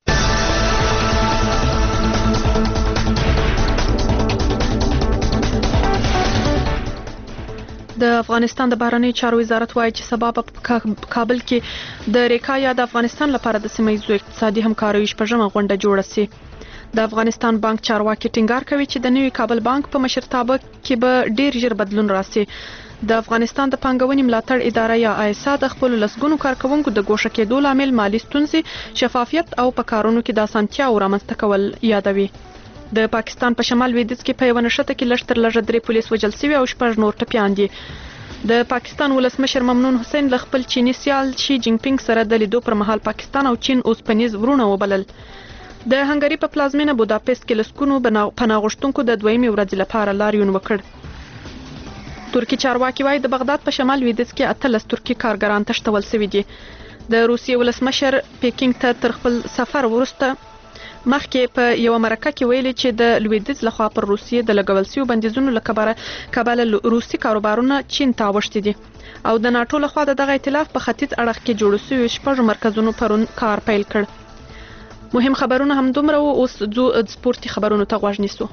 د افغانستان د بهرنیو چارو وزارت وایي چې سبا په کابل کې د ریکا یا د افغانستان لپاره د سیمه ییزو اقتصادي همکاریو شپږمه غونډه جوړه سي. د افغانستان بانک چارواکي ټینګار کوي چې د نوي کابل بانک په مشرتابه کې به ډیر ژر بدلون راسي. د افغانستان د پانګونې ملاتړ اداره یا آیسا د خپل لسګونو کارکونکو د ګوښه کېدو لامل مالی ستونزې شفافیت او په کارونو کې د اسانتیا او رامنځته کول یادوي. د پاکستان په شمال لویدیځ کې په یو نښته کې لږ تر لږه 3 پولیس وژل شوي او 6 نور ټپیان دي. د پاکستان ولسمشر ممنون حسین ل خپل چینی سیال شي جینګ پینګ سره د لیدو پر مهال پاکستان او چین اوسپنیز ورونه وبلل. د هنګری په پلازمینه بوداپست کې لسکونو پناه غوښتونکو د دویمې ورځې لپاره لاریون وکړ. ترکی چارواکي وايي د بغداد په شمال لویدیځ کې 18 ترکی کارګران تښتول شوي دي. د روسیې ولسمشر پیکینګ ته تر خپل سفر وروسته مخکې په یو مرکه کې ویلي چې د لویدیځ لخوا پر روسیې د لګول شویو بندیزونو له کبله روسي کاروبارونه چین ته اوښتي دي او د ناټو لخوا دغه ائتلاف په ختیځ اړخ کې جوړ شویو 6 مرکزونو پرون کار پیل کړ. مهم خبرونه هم دومره وو. اوس ځو سپورتي خبرونو ته غوږ نیسو.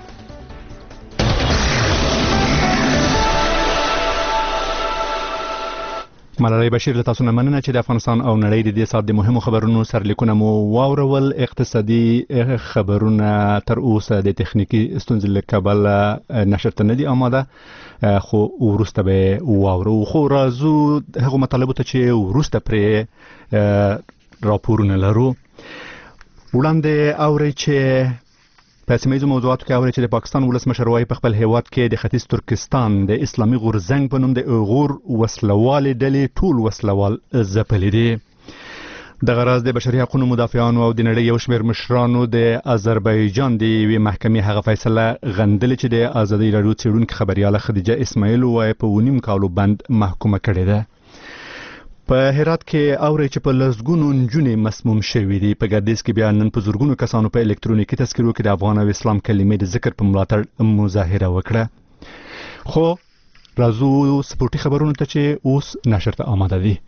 ملالۍ بشیر له تاسو نه مننه چې د افغانستان او نړۍ د دې سات د مهمو خبرونو سرلیکونه مو واورول. اقتصادي خبرونه تر اوسه د تخنیکی ستونزې له کبله نشر ته نه دي آماده خو وروسته به واورو. خو راځو هغه مطالبو ته چې وروسته پرې راپورونه لرو. وړاندې اوري چې په سیمه ییزو موضوعاتو کې اوري چې د پاکستان ولسمشر وايي په خپل هیواد کې د ختیځ ترکستان د اسلامي غورځنګ په نوم د اوغور وسلوالې ډلې ټول وسلوال ځپلي دي. دغه راز د بشري حقوقو مدافعانو او د نړۍ یو شمېر مشرانو د آذربایجان د یوې محکمې هغه فیصله غندلې چې د ازادي راډیو څېړونکې خبرياله خدیجه اسماعیل وايي په 9 کالو بند محکومه کړې ده. په هرات کې اوري چې په لسګونو نجونې مسموم شوي دي. په ګردیز کې بیا نن په زورګونو کسانو په الکترونیکي تذکرو کې د افغان او اسلام کلمې د ذکر په ملاتړ مظاهره وکړه. خو راځو سپورتي خبرونو ته چې اوس نشر ته آماده دي.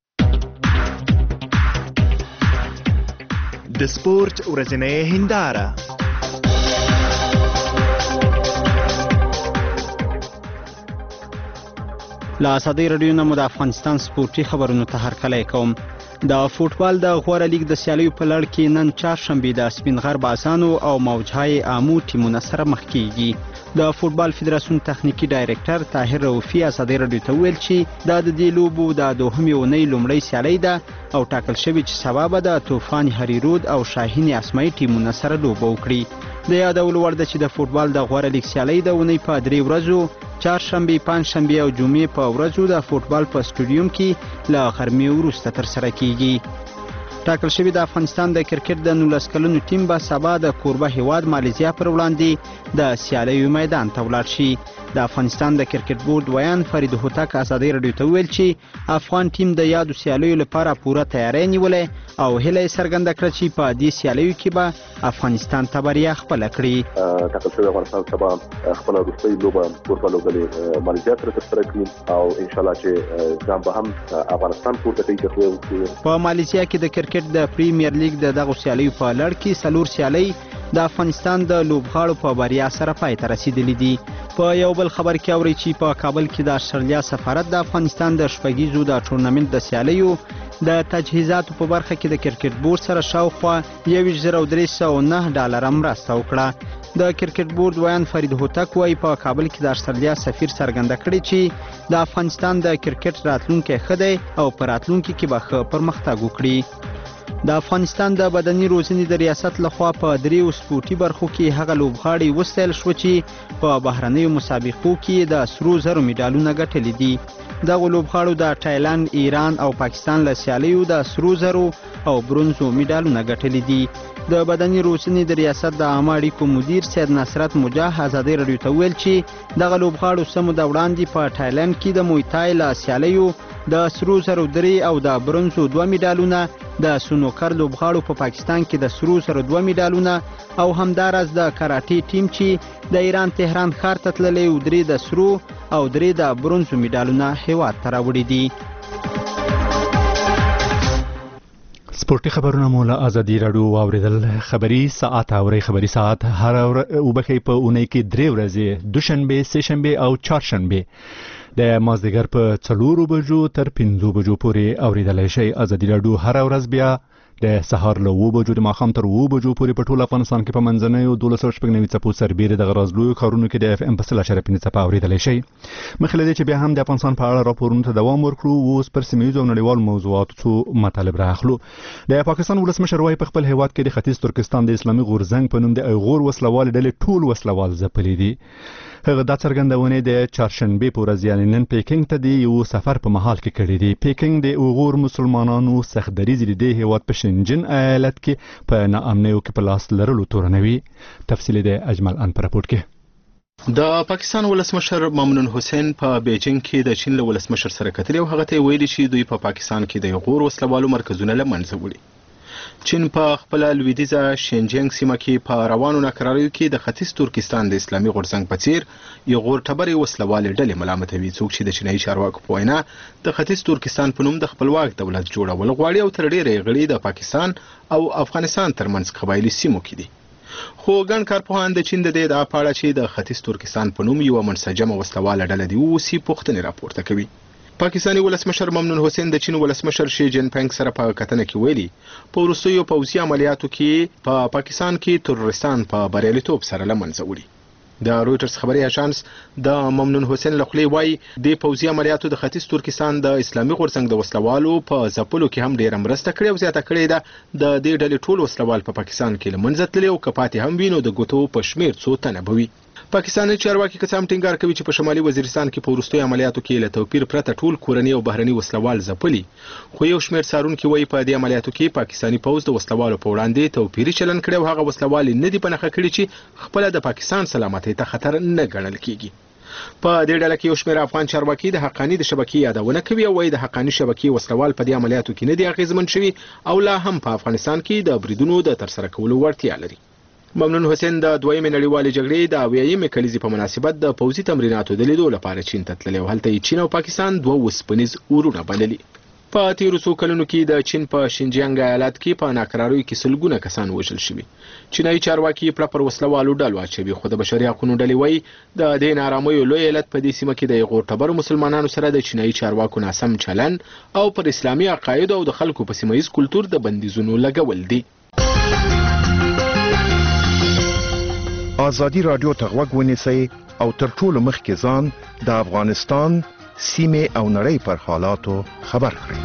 د سپورت ورځنۍ هنداره لا ازادي رادیو نه د افغانستان سپورتي خبرونو ته هرکلی کوم. د فوټبال د غوړه لیګ د سیالیو په لړ کې نن چهارشنبه د سپین غر بازانو او موجهای امو ټیمونه سره مخ کیږي. د فوټبال فدراسیون تخنیکی ډایریکټر طاهر رؤفي ازادي رادیو ته ویل چې د دې لوبو د دوهمې اونۍ لومړی سیالي ده او ټاکل شوی چې سبا به د طوفان هریرود او شاهین اسماعیل ټیمونه سره لوبه وکړي. د یادولو وړ ده چې د فوټبال د غوړه لیګ سیالي د اونۍ په 3 ورځو چهارشنبه، پنجشنبه او جمعې په ورځو د فوټبال په سټډیوم کې له غرمې وروسته ترسره کیږي. ټاکل شوی د افغانستان د کرکټ د 19 کلنو ټیم به سبا د کوربه هیواد مالیزیا پر وړاندې د سیالیو میدان ته ولاړ شي. د افغانستان د کرکټ بورډ ویان فرید هوتک ازادي رادیو ته ویل چې افغان ټیم د یادو سیالیو لپاره پوره تیاری نیولې او هیله څرګنده کړه چې په دې سیالیو کې به افغانستان ته بریا خپله کړي. ټاکل شوی افغانستان سبا خپله وروستۍ لوبه کوربه لوبډلې مالیزیا سره ترسره کړي او انشاءالله چې ځان به هم افغانستان پورته کوي. په مالیزیا کې د کرکټ د پریمیر لیګ د دغو سیالیو په لړ کې 4 سیالۍ د افغانستان د لوبغاړو په بریا سره پای ته رسیدلی دي. په یو بل خبر کې اورئ چې په کابل کې د استرالیا سفارت د افغانستان د شپږیزو د ټورنمنت د سیالیو د تجهیزاتو په برخه کې د کرکټ بورډ سره شاوخوا $1,309 مرسته وکړه. د کرکټ بورډ ویان فرید هوتک وایي په کابل کې د استرالیا سفیر څرګنده کړې چې د افغانستان د کرکټ راتلونکی ښه دی او په راتلونکي کې به ښه پرمختګ وکړي. د افغانستان د بدني روزنې د ریاست لخوا په 3 سپورتي برخو کې هغه لوبغاړي وستایل شو چې په بهرنیو مسابقو کې د سرو زرو میډالونه ګټلي دي. دغه لوبغاړو د تایلند، ایران او پاکستان له سیالیو د سرو زرو او برونزو میډالونه ګټلي دي. د بدني روزنې د ریاست د عامه اړیکو مدیر سید نصرت مجاهد ازادي رادیو ته ویل چې دغه لوبغاړو سمو د وړاندې په تایلند کې د موی تای له سیالیو د سرو زرو 3 او د برونزو 2 میډالونه، د سنوکر لوبغاړو په پاکستان کې د سرو زرو 2 میډالونه او همدارس د کراټي ټیم چې د ایران تهران ښار ته تللی او 3 د سرو او 3 د برونزو میډالونه هیواد ته راوړي دي. سپورتي خبرونه مو له ازادي راډیو واوریدل. خبري ساعت اوري خبري ساعت هر وبخي په اونۍ کې 3 ورځې دوشنبه، سهشنبه او چهارشنبه د مازدیګر په 4 بجو تر 5 بجو پورې اوریدلای شي. ازادي راډیو هر ورځ بیا د سهار له 9 بجو د ماښام تر 9 بجو پورې په ټول افغانستان کې په منځنیو 1290 څپو سربېره د غرازلو کارونو کې د اف ام په 0.5 څپه اوریدلای شي. مخکې له دې چې بیا هم د افغانستان په اړه راپورونو ته دوام ورکړو، اوس پر سیمه ییزو او نړیوالو موضوعاتو څو مطالب راخلو. د پاکستان ولسمشر وايي په خپل هیواد کې د ختیځ ترکستان د اسلامي غورځنګ په نوم د ایغور وسلوال ډلې ټول وسلوال ځپلي دي. هغه دا څرګندونه د چهارشنبه په ورځ یعنی نن پیکینګ ته د یو سفر په محل کې کړی دی. پیکینګ د ایغور مسلمانانو سختدریز د هیواد په شنجن ایالت کې په ناامنیو کې په لاس لرلو تورنوي. تفصیل د اجمل ان پر راپورټ کې. د پاکستان ولسمشر ممنون حسین په بیجینګ کې د چین له ولسمشر سره کتلي او هغه ته ویلي چې دوی په پاکستان کې د ایغور وسلوالو مرکزونه له منځه وړي. چین په خپل لویدیځه شینجینګ سیمه کې په روانو ناکراریو کې د ختیځ ترکستان د اسلامي غورځنګ په څیر یغور ټبرې وسلوالې ډلې ملامتوي، څوک چې د چینایي چارواکو په وینا د ختیځ ترکستان په نوم د خپلواک دولت جوړول غواړي او تر ډیره غړي د پاکستان او افغانستان ترمنځ قبایلي سیمو کې دي. خو ګڼ کارپوهان د چین د دې ادعا په اړه چې د ختیځ ترکستان په نوم یو منسجمه وسلواله ډله دی اوسې پوښتنې راپورته کوي. پاکستاني ولسمشر ممنون حسین د چین ولسمشر شي جین پنګ سره په کتنه کې ویلي په وروستیو پوځي عملیاتو کې په پاکستان کې تروریستان په بریالیتوب سره له منځه وړي. د رويټرز خبري اژانس د ممنون حسین لخوا وایي د پوځي عملیاتو د ختیځ ترکستان د اسلامي غورځنګ د وسلوالو په ځپلو کې هم ډیره مرسته کړې او زیاته کړې ده. د دې ډلې ټول وسلوال په پاکستان کې له منځه تللي او کپاتې هم وینو د ګوتو په شمیر څو تنه بوي. پاکستاني چارواکي قسم ټینګار کوي چې په شمالي وزیرستان کې په وروستیو عملیاتو کې له توپیر پرته ټول کورني او بهرني وسلوال ځپلي، خو یو شمېر څارونکي وایي په دې عملیاتو کې پاکستاني پوځ د وسلوالو په وړاندې توپیري چلند کړی او هغه وسلوال نه دي په نښه کړي چې خپله د پاکستان سلامتۍ ته خطر نه ګڼل کیږي. په دې ډله کې یو شمېر افغان چارواکي د حقاني د شبکې یادونه کوي او وایي د حقاني شبکې وسلوال په دې عملیاتو کې نه دي اغېزمن شوي او لا هم په افغانستان کې د بریدونو د ترسره کولو وړتیا لري. ممنون حسین د دویمې نړیوالې جګړې د 80مې کلیزې په مناسبت د پوځي تمریناتو د لیدو لپاره چین ته تللی او هلته یې چین او پاکستان 2 وسپنیز اورونه بللي. په تیرو څو کلونو کې د چین په شینجیانګ ایالت کې په ناکراریو کې سلګونه کسان وژل شوي. چینایي چارواکي پر وسلوالو ډلو اچوي، خو د بشري حقوقو ډلې وایي د دې ناارامیو لوی علت په دې سیمه کې د ایغور ټبرو مسلمانانو سره د چینایي چارواکو ناسم چلن او پر اسلامي عقایدو او د خلکو په سیمه ییز کلتور د بندیزونو لګول دي. ازادي رادیو ته غوږ ونیسئ او تر ټولو مخکې ځان د افغانستان سیمې او نړۍ پر حالاتو خبر کړئ.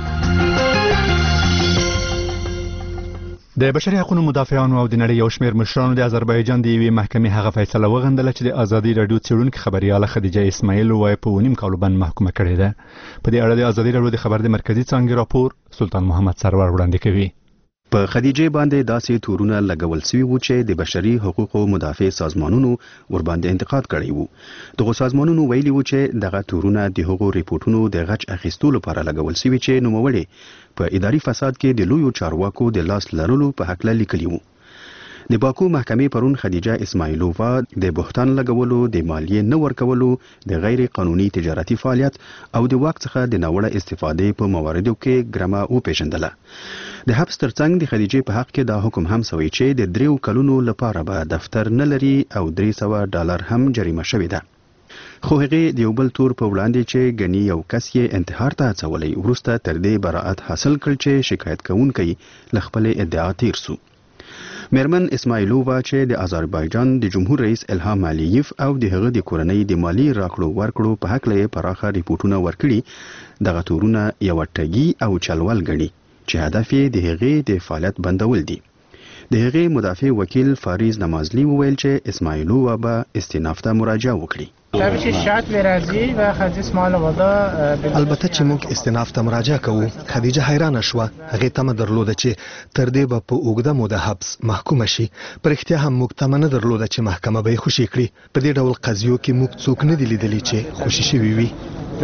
د بشري حقوقو مدافعانو او د نړۍ یو شمېر مشرانو د آذربایجان د یوې محکمې هغه فیصله وغندله چې د ازادي رادیو څېړونکې خبرياله خدیجه اسماعیل وایي په 1.5 کال بند محکومه کړې ده. په دې اړه د ازادي رادیو د خبر د مرکزي څانګې راپور سلطان محمد سرور وړاندې کوي. په خدیجه باندې داسې تورونه لګول شوي وو چې د بشري حقوقو مدافع سازمانونو ورباندې انتقاد کړی وو. دغه سازمانونو ویلي وو چې دغه تورونه د هغو ریپورتونو د غچ اخیستلو لپاره لګول شوي چې نوموړي په اداري فساد کې د لویو چارواکو د لاس لرلو په حق لیکلي وو. د باکو محکمې پرون خدیجه اسماعیلووا د بهتان لګولو د مالیې نه ورکولو د غیر قانوني تجارتي فعالیت او د واک څخه د ناوړه استفادې په مواردو کې ګرمه وپیژندله. د حبس ترڅنګ د خدیجې په حق کې دا حکم هم سوی چې د 3 کلونو لپاره به دفتر نه لري او $300 هم جریمه شوې ده. خو هغې د یو بل تور په وړاندې چې ګني یو کس یې انتحار ته هڅولی وروسته تر دې براءت حاصل کړ چې شکایت کوونکی له خپلې ادعا تیر سو. میرمن اسماعیلووا چې د آذربایجان د جمهور رئیس الهام علییف او د هغه د کورنۍ د مالی راکړو ورکړو په حق له پراخه ریپورتونه ورکړي دغه تورونه یو ټګي او چلول ګڼي چې هدف یې د هغې د فعالیت بندول دي. د هغې مدافع وکیل فاریز نمازلی وویل چې اسماعیلووا به استیناف ته مراجعه وکړي. البته چې موږ استیناف ته مراجعه کوو، خدیجه حیرانه شوه. هغې تمه درلوده چې تر دې به په اوږده موده حبس محکومه شي. په رښتیا هم موږ تمه نه درلوده چې محکمه به یې خوشي کړي. په دې ډول قضیو کې موږ څوک نه دي لیدلي چې خوشي شوي وي.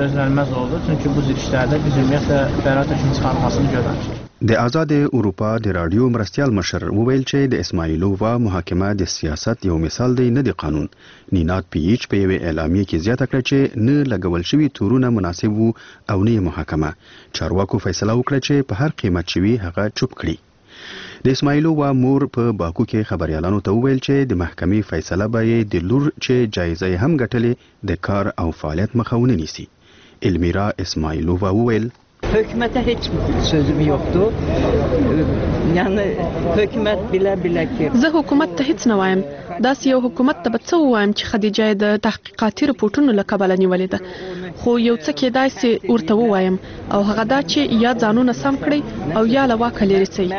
د آزاد اروپا د رادیو مرستیال مشر وویل چې د اسماعیلووا محاکمه د سیاست یو مثال دی نه د قانون. نینات پیچ په یوې اعلامیه کې زیاته کړه چې نه لګول شوي تورونه مناسب وو او نه محاکمه. چارواکو فیصله وکړه چې په هر قیمت شوي هغه چوپ کړي. د اسماعیلووا مور په باکو کې خبريالانو ته وویل چې د محکمې فیصله به یې د لور چې جایزه هم ګټلې د کار او فعالیت مخه ونه نیسي. المیرا اسماعیلووا وویل Hökumete hiç sözüm yoktu. Yani hökumet bile ki زه حکومت ته هیڅ نه وایم. داسې یو حکومت ته به څه ووایم چې خدیجه د تحقیقاتي رپورټونو له کبله نیولې ده. خو یو څه کېدای سي ورته ووایم او هغه دا چې یا ځانونه سم کړئ او یا له واکه لرې سئ.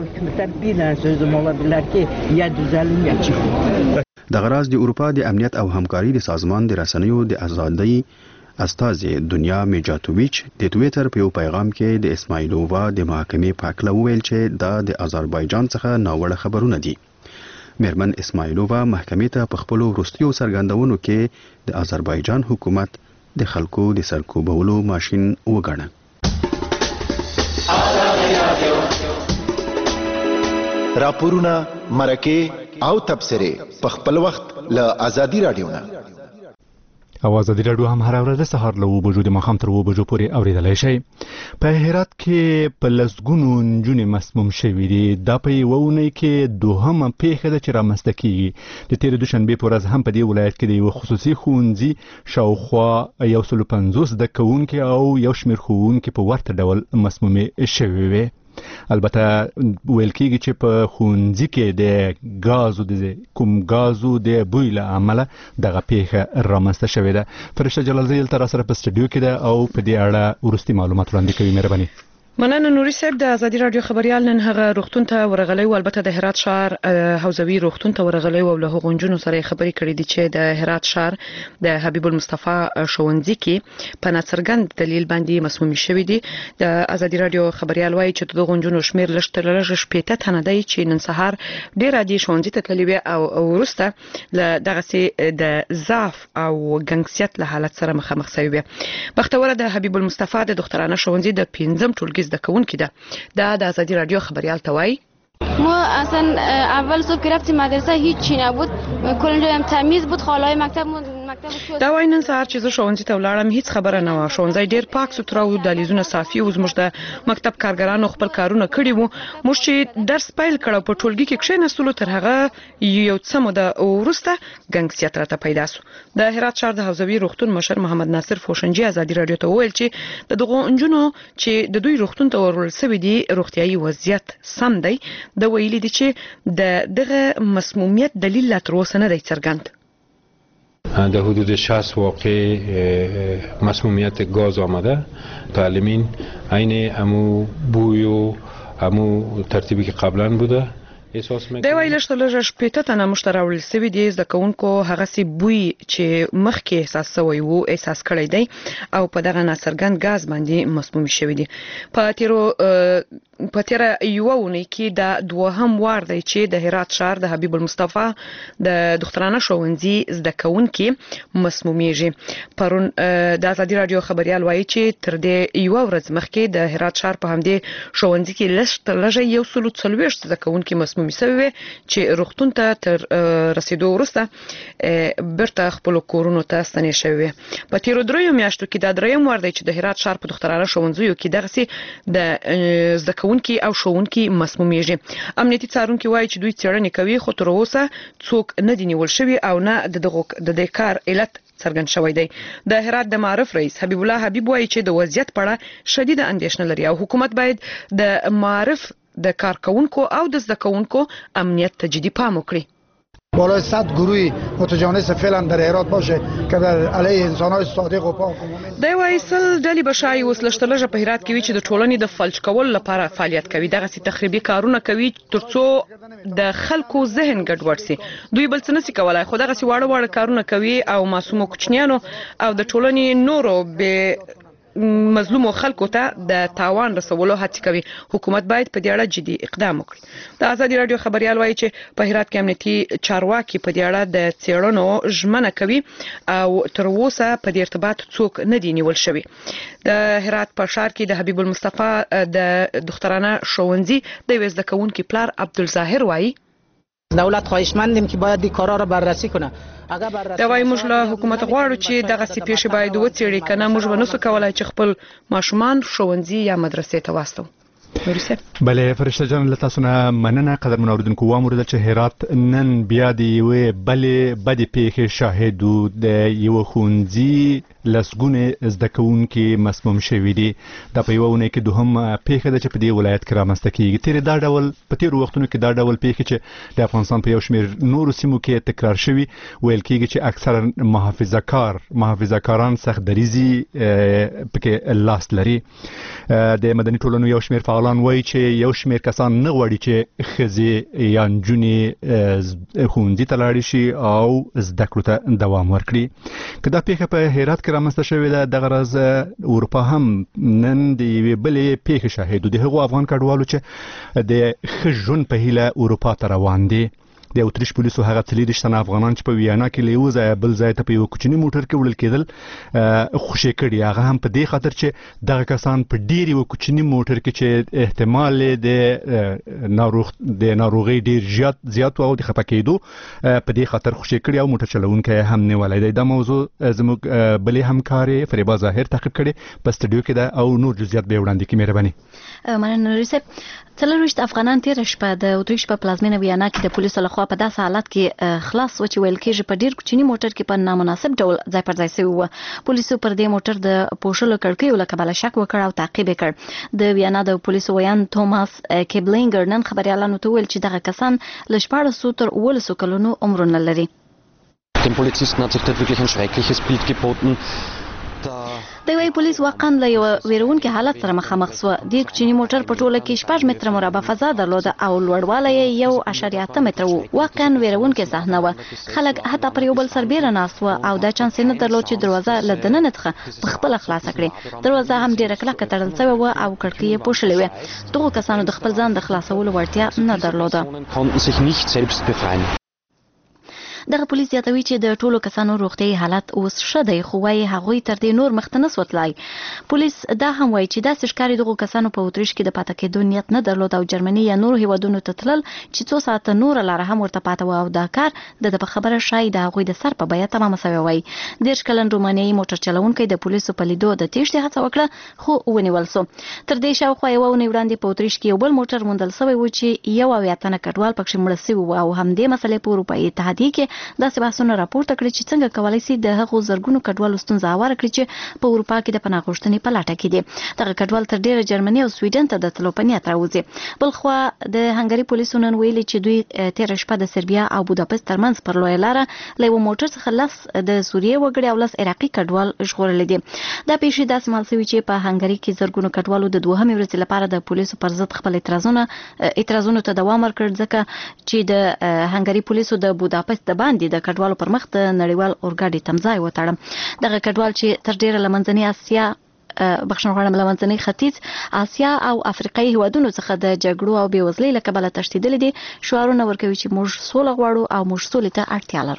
دغه راز د اروپا د امنیت او همکاري د سازمان د رسنیو د ازادۍ استازي دنیا میجاتوویچ د ټویټر په یو پیغام کې د اسماعیلووا د محاکمې په اړه وویل چې دا د آذربایجان څخه ناوړه خبرونه دي. میرمن اسماعیلووا محکمې ته په خپلو وروستیو څرګندونو کې د آذربایجان حکومت د خلکو د سرکوبولو ماشین وګڼه. راپورونه، مرکې او تبصرې په خپل وخت له آزادي رادیو نه او ازادي راډیو هم هر ورځ سهار له 9 بجو د ماښام تر 2 بجو پورې اوریدلای شئ. په هرات کې په لسګونو نجونې مسموم شوي دي. دا په یوه اونۍ کې دوهمه پیښه ده چې رامنځته کیږي. د تېرې دوشنبې په ورځ هم په دې ولایت کې د یوه خصوصي ښوونځي شاوخوا 150 زده کوونکي او یو شمېر ښوونکي په ورته ډول مسمومې شوي وي. البته ویل کېږي چې په ښوونځي کې د کوم غازو د بوی له امله دغه پیښه رامنځته شوې ده. فرشته جلالزی دلته راسره په سټډیو کې ده او په دې اړه وروستي معلومات وړاندې کوي. مهرباني. مننه نوري صاحب. د ازادي راډیو خبريال نن هغه روغتون ته ورغلی او البته د هرات شهر حوزوي روغتون ته ورغلی او له هغو نجونو سره خبرې کړې دي چې د هرات شهر د حبیب المصطفی ښوونځي کې په ناڅرګند دلیل باندې مسموم شوي دي. د ازادي راډیو خبريال وایي چې د نجونو شمیر لږ شپېته تنه دی چې نن سهار ډېر دي ښوونځي ته تللي او ورسته له دغه د ضعف او ګنګسیت له حالت سره مخامخ شوي. بختوره د حبیب المصطفی د دخترانه ښوونځي د 5م ټولګي زده کوونکي ده. دا د ازادي راډیو خبريال ته وایي ما اصلا اول صبح که رفتیم مدرسه هیچی نبود، کل جایم تمیز بود، خاله‌های مکتب دا وایي نن سهار چې زه ښوونځي ته ولاړم هیڅ خبره نه وه. ښوونځی ډېر پاک سوتره و، دهلیزونه صافي و. زموږ د مکتب کارګرانو خپل کارونه کړي وو. موږ چې درس پیل کړ په ټولګي کې کښېناستلو تر هغه یو څه موده وروسته ګنګسیت راته پیدا سو. د هرات ښار د حوزوي روغتون مشر محمد ناصر فوشنجي ازادي راډیو ته وویل چې د دغو نجونو چې د دوی روغتون ته ورول سوي دي روغتیايي وضعیت سم دی. د ویلي دي چې دغه مسمومیت دلیل لا تر اوسه نه دی څرګند. در حدود 60 واقع مسمومیت گاز آمده. معلمین عین امو بوی و امو ترتیبی که قبلا بوده د ویل شته شپېته تنه مشتراول سوي دي. زده کوونکو هغه سي بوی چې مخکې احساس شوی وو احساس کړی دی او په دغه ناڅرګند غاز باندې مسموم شوی دي. په تیر یو ونی کې د دوهم وار دی چې د هرات شهر د حبیب المصطفی د دخترانه ښوونځي زده کوونکي مسمومیږي. پرون د ازادي راډیو خبريال وایي چې تر دې یو ورځ مخکې د هرات شهر په همدې ښوونځي کې لږ 140 زده کوونکي مسموم مسمومي شوی چې روغتون ته تر رسیدو وروسته برته خپل کورونو ته ستنې شوی. په تیرو دریو میاشتو کې دا دریم وار دی چې د هرات ښار په دخترانه ښوونځیو کې دغسې د زده کوونکي او ښوونکي مسمومیږي. امنیتي څارونکي وایي چې دوی څېړنې کوي خو تر اوسه څوک نه دي نیول شوي او نه د دې کار علت څرګند شوی دی. د هرات د معارف رئیس حبیب الله حبیب وایي چې د وضعیت په اړه شدیده اندېښنه لري او حکومت باید د معارف د کارکونکو او د زده کوونکو امنیت ته جدي پام وکړي. بالای 100 گروه متجانس فعلا در هرات باشه که در علیه انسان‌های صادق و پاک و مؤمن. دا وایي سل ډلې بشای اوس لشتلجه په هرات کې وي چې د ټولنې د فلج کول لپاره فعالیت کوي. دغه سي تخریبي کارونه کوي ترڅو د خلکو ذهن ګډوډ سي. دوی بل څه نشي کولای خو دغه سي واړه کارونه کوي او معصوم کوچنیانو او د ټولنې نورو به مظلوم خلکو ته د تاوان رسولو هڅه کوي. حکومت باید په دې اړه جدي اقدام وکړي. د ازادي رادیو خبريال وایي چې په هرات کې امنیتي چارواکي په دې اړه د څېړنو ژمنه کوي او تر اوسه په دې ارتباط څوک نه دي نیول شوی. د هرات په ښار کې د حبیب المصطفی د دخترانه ښوونځي د یو زده کوونکي پلار عبدالظاهر وایي دولت خواهشمندیم که باید این کارا را بررسی کنه. دا وایي موږ له حکومت غواړو چې دغه سي پیښې باید وڅېړي کنه موږ به نسو کولای چې خپل ماشومان ښوونځي یا مدرسې ته واستو. بله فرشته جان له تاسو نه مننه. قدرمن اوریدونکو واوریدل چې هرات نن بیا د یوې بلې بدې پیښې شاهد و. د یوه ښوونځي لسګونه زده کوونکي مسموم شوي دي. دا په یوه اونۍ کې دوهم پیښه ده چې په دې ولایت کې رامنځته کیږي. په تیرو وختونو کې دا ډول پیښې چې د افغانستان په یو شمېر نورو سیمو کې تکرار شوي ویل کیږي چې اکثرا محافظه‌کاران سخت دریزي پکې لاس لري. د مدني ټولنو یو شمېر فعالان وایي چې یو شمېر کسان نه غواړي چې ښځې یا نجونې ښوونځي ته لاړې شي او زده کړو ته دوام ورکړي. که دا پیښه په هرات کې رامنځته شوې ده دغه راز اروپا هم نن د یوې بلې پیښې شاهد و. د هغو افغان کډوالو چې د ښه ژوند په هیله اروپا ته روان دي. د اتریش پولیسو هغه 23 تنه افغانان چې په ویانا کې له یو ځای بل ځای ته په یو کوچني موټر کې وړل کېدل خوشي کړي. هغه هم په دې خاطر چې دغه کسان په ډیر یو کوچني موټر کې چې احتمال د ناروغي ډیر زیات او د خپه کېدو په دې خاطر خوشي کړي او موټر چلوونکی هم نیولای دی. دا موضوع زموږ بلې همکارې فریبا ظاهر تعقیب کړي په سټډیو کې ده او نور جزئیات به وړاندې کړي. مهرباني. مننه ریسپ. 40 افغانان تیر شپه د اتریش په پلازمینه ویانا کې د پولیسو لخوا په داسې حالت کې خلاص و چې ویل کېږي په ډیر کوچني موټر کې په نامناسب ډول ځای پر ځای شوی و. پولیسو پر دې موټر د پوښلو کړکیو له کبله شک وکړ او تعقیب کړ. د ویانا د پولیسو ویان توماس کیبلینګر نن خبريالانو ته ویل چې دغه کسان له 14 تر 19 کلونو عمرونه لري. Den Polizisten hat sich dort wirklich ein schreckliches Bild geboten. د وی پولیس واقعا له یو ویرونکي حالت سره مخامخ شو. د کوچني موټر په ټوله کې 6 متره مربع فضا درلوده او لوړوالی یې 1.8 متره و. واقعا ویرونکي صحنه و. خلک حتی پر یو بل سربېره ناست و او دا چانس نه درلود چې دروازه له دننه څخه په خپل خلاص کړي. دروازه هم ډیره کلکه تړل شوې و او کړکۍ یې پوښلې وې. دغه کسانو د خپل ځان د خلاصولو وړتیا نه درلوده. دغه پولیس یادوي چې د ټولو کسانو روغتیايي حالت اوس ښه دی خو وايي هغوی تر دې نور مخته نه سوتلای. پولیس دا هم وايي چې داسې ښکاري دغه کسانو په اتریش کې د پاتې کېدو نیت نه درلود او جرمني یا نورو هیوادونو ته تلل چې 2 ساعته نور لاره هم ورته پاتې و او دا کار د په خبره شای د هغوی د سر په بیه تمام شوی وای. 10 کلن رومانیایي موټر چلوونکی د پولیسو په لیدو د تېښتې هڅه وکړه خو ونیول شو. تر دې شاوخوا یو ونې وړاندې په اتریش کې یو بل موټر موندل شوی و چې 1 تنه کډوال پکې مړ شوي و او همدې مسلې په اروپایي اتحادیه کې داسې بحثونه راپورته کړی چې څنګه کولای شي د هغو زرګونو کډوالو ستونزه هواره کړي چې په اروپا کې د پناه غوښتنې په لټه کې دي. دغه کډوال تر ډیره جرمني او سویډن ته د تلو په نیت راوځي. بلخوا د هنګري پولیسو نن ویلي چې دوی تیر شپه د سربیا او بوداپست ترمنځ پر لویه لاره له یو موټر څخه لس د سوریې وګړي او لس عراقي کډوال ژغورلي دي. دا پیښې داسې مال شوي چې په هنګري کې زرګونو کډوالو د دوهمې ورځې لپاره د پولیسو پر ضد خپل اعتراضونو ته دوام ورکړ ځکه چې د هنګري پولیسو د بوداپست د باندې د کډوالو پر مخ د نړیوال اورګاډي تمځای وتړم. دغه کډوال چې تر ډیره لمنځنۍ اسیا بخښنه غواړم لمنځنۍ ختیځ اسیا او افریقایي هیوادونو څخه د جګړو او بېوزلۍ له کبله تښتېدلي دي شعارونه ورکوي چې موږ سوله غواړو او موږ سولې ته اړتیا لرو.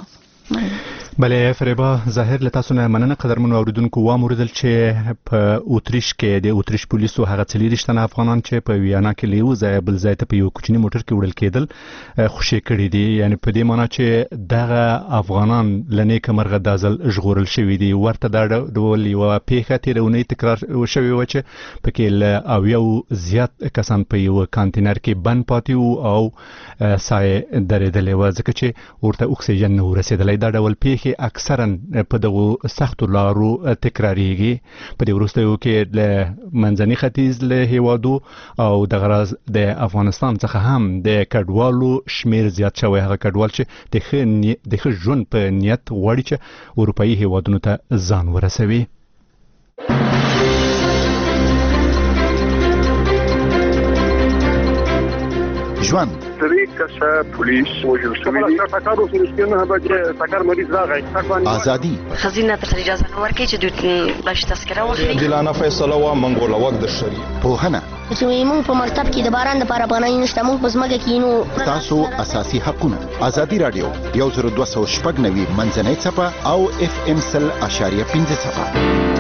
بله فریبا ظاهر له تاسو نه مننه قدرمنو اوریدونکو واوریدل چې په اوتریش کې د اوتریش پولیسو هغه 40 تنه افغانان چې په ویانا کې لیو ځای بل ځای ته په یو کوچنی موټر کې وړل کېدل خوشی کړی دي یعنی په دې معنی چې دغه افغانان لنی کمرغه دازل ژغورل شوی دي ورته د ډول یو پیښه تیرونی تکرار شوی و چې پکې له او یو زیات کسان په یو کانټینر کې بند پاتې او سای درېدلې و ځکه چې ورته اکسیجن نه ورسېدلې دا ډول پیښه اکثرا په دغه سختو لارو تکراریږي په دې وروستیو کې له منځني ختیځ له هیوادو او د غرض د افغانستان څخه هم د کډوالو شمیر زیات شوی هغه کډوال چې د ښه ژوند په نیت غواړي چې اروپایي هیوادونو ته ځان ورسوي ژوند طریقه پولیس وجل شوی دی تاکارو سرشتنه به تاکار مریض راغی ازادي خزینه ته اجازه نه ورکړي چې دوی باش تذکره واخلي دلانه فیصله وا منګول وخت د شری پوهنه چې موږ په مرتب کې د باران لپاره پناه نشته موږ په ځمکه کې نو تاسو اساسي حقونه ازادي رادیو 1290 منځنۍ صفه او FM 0.5 صفه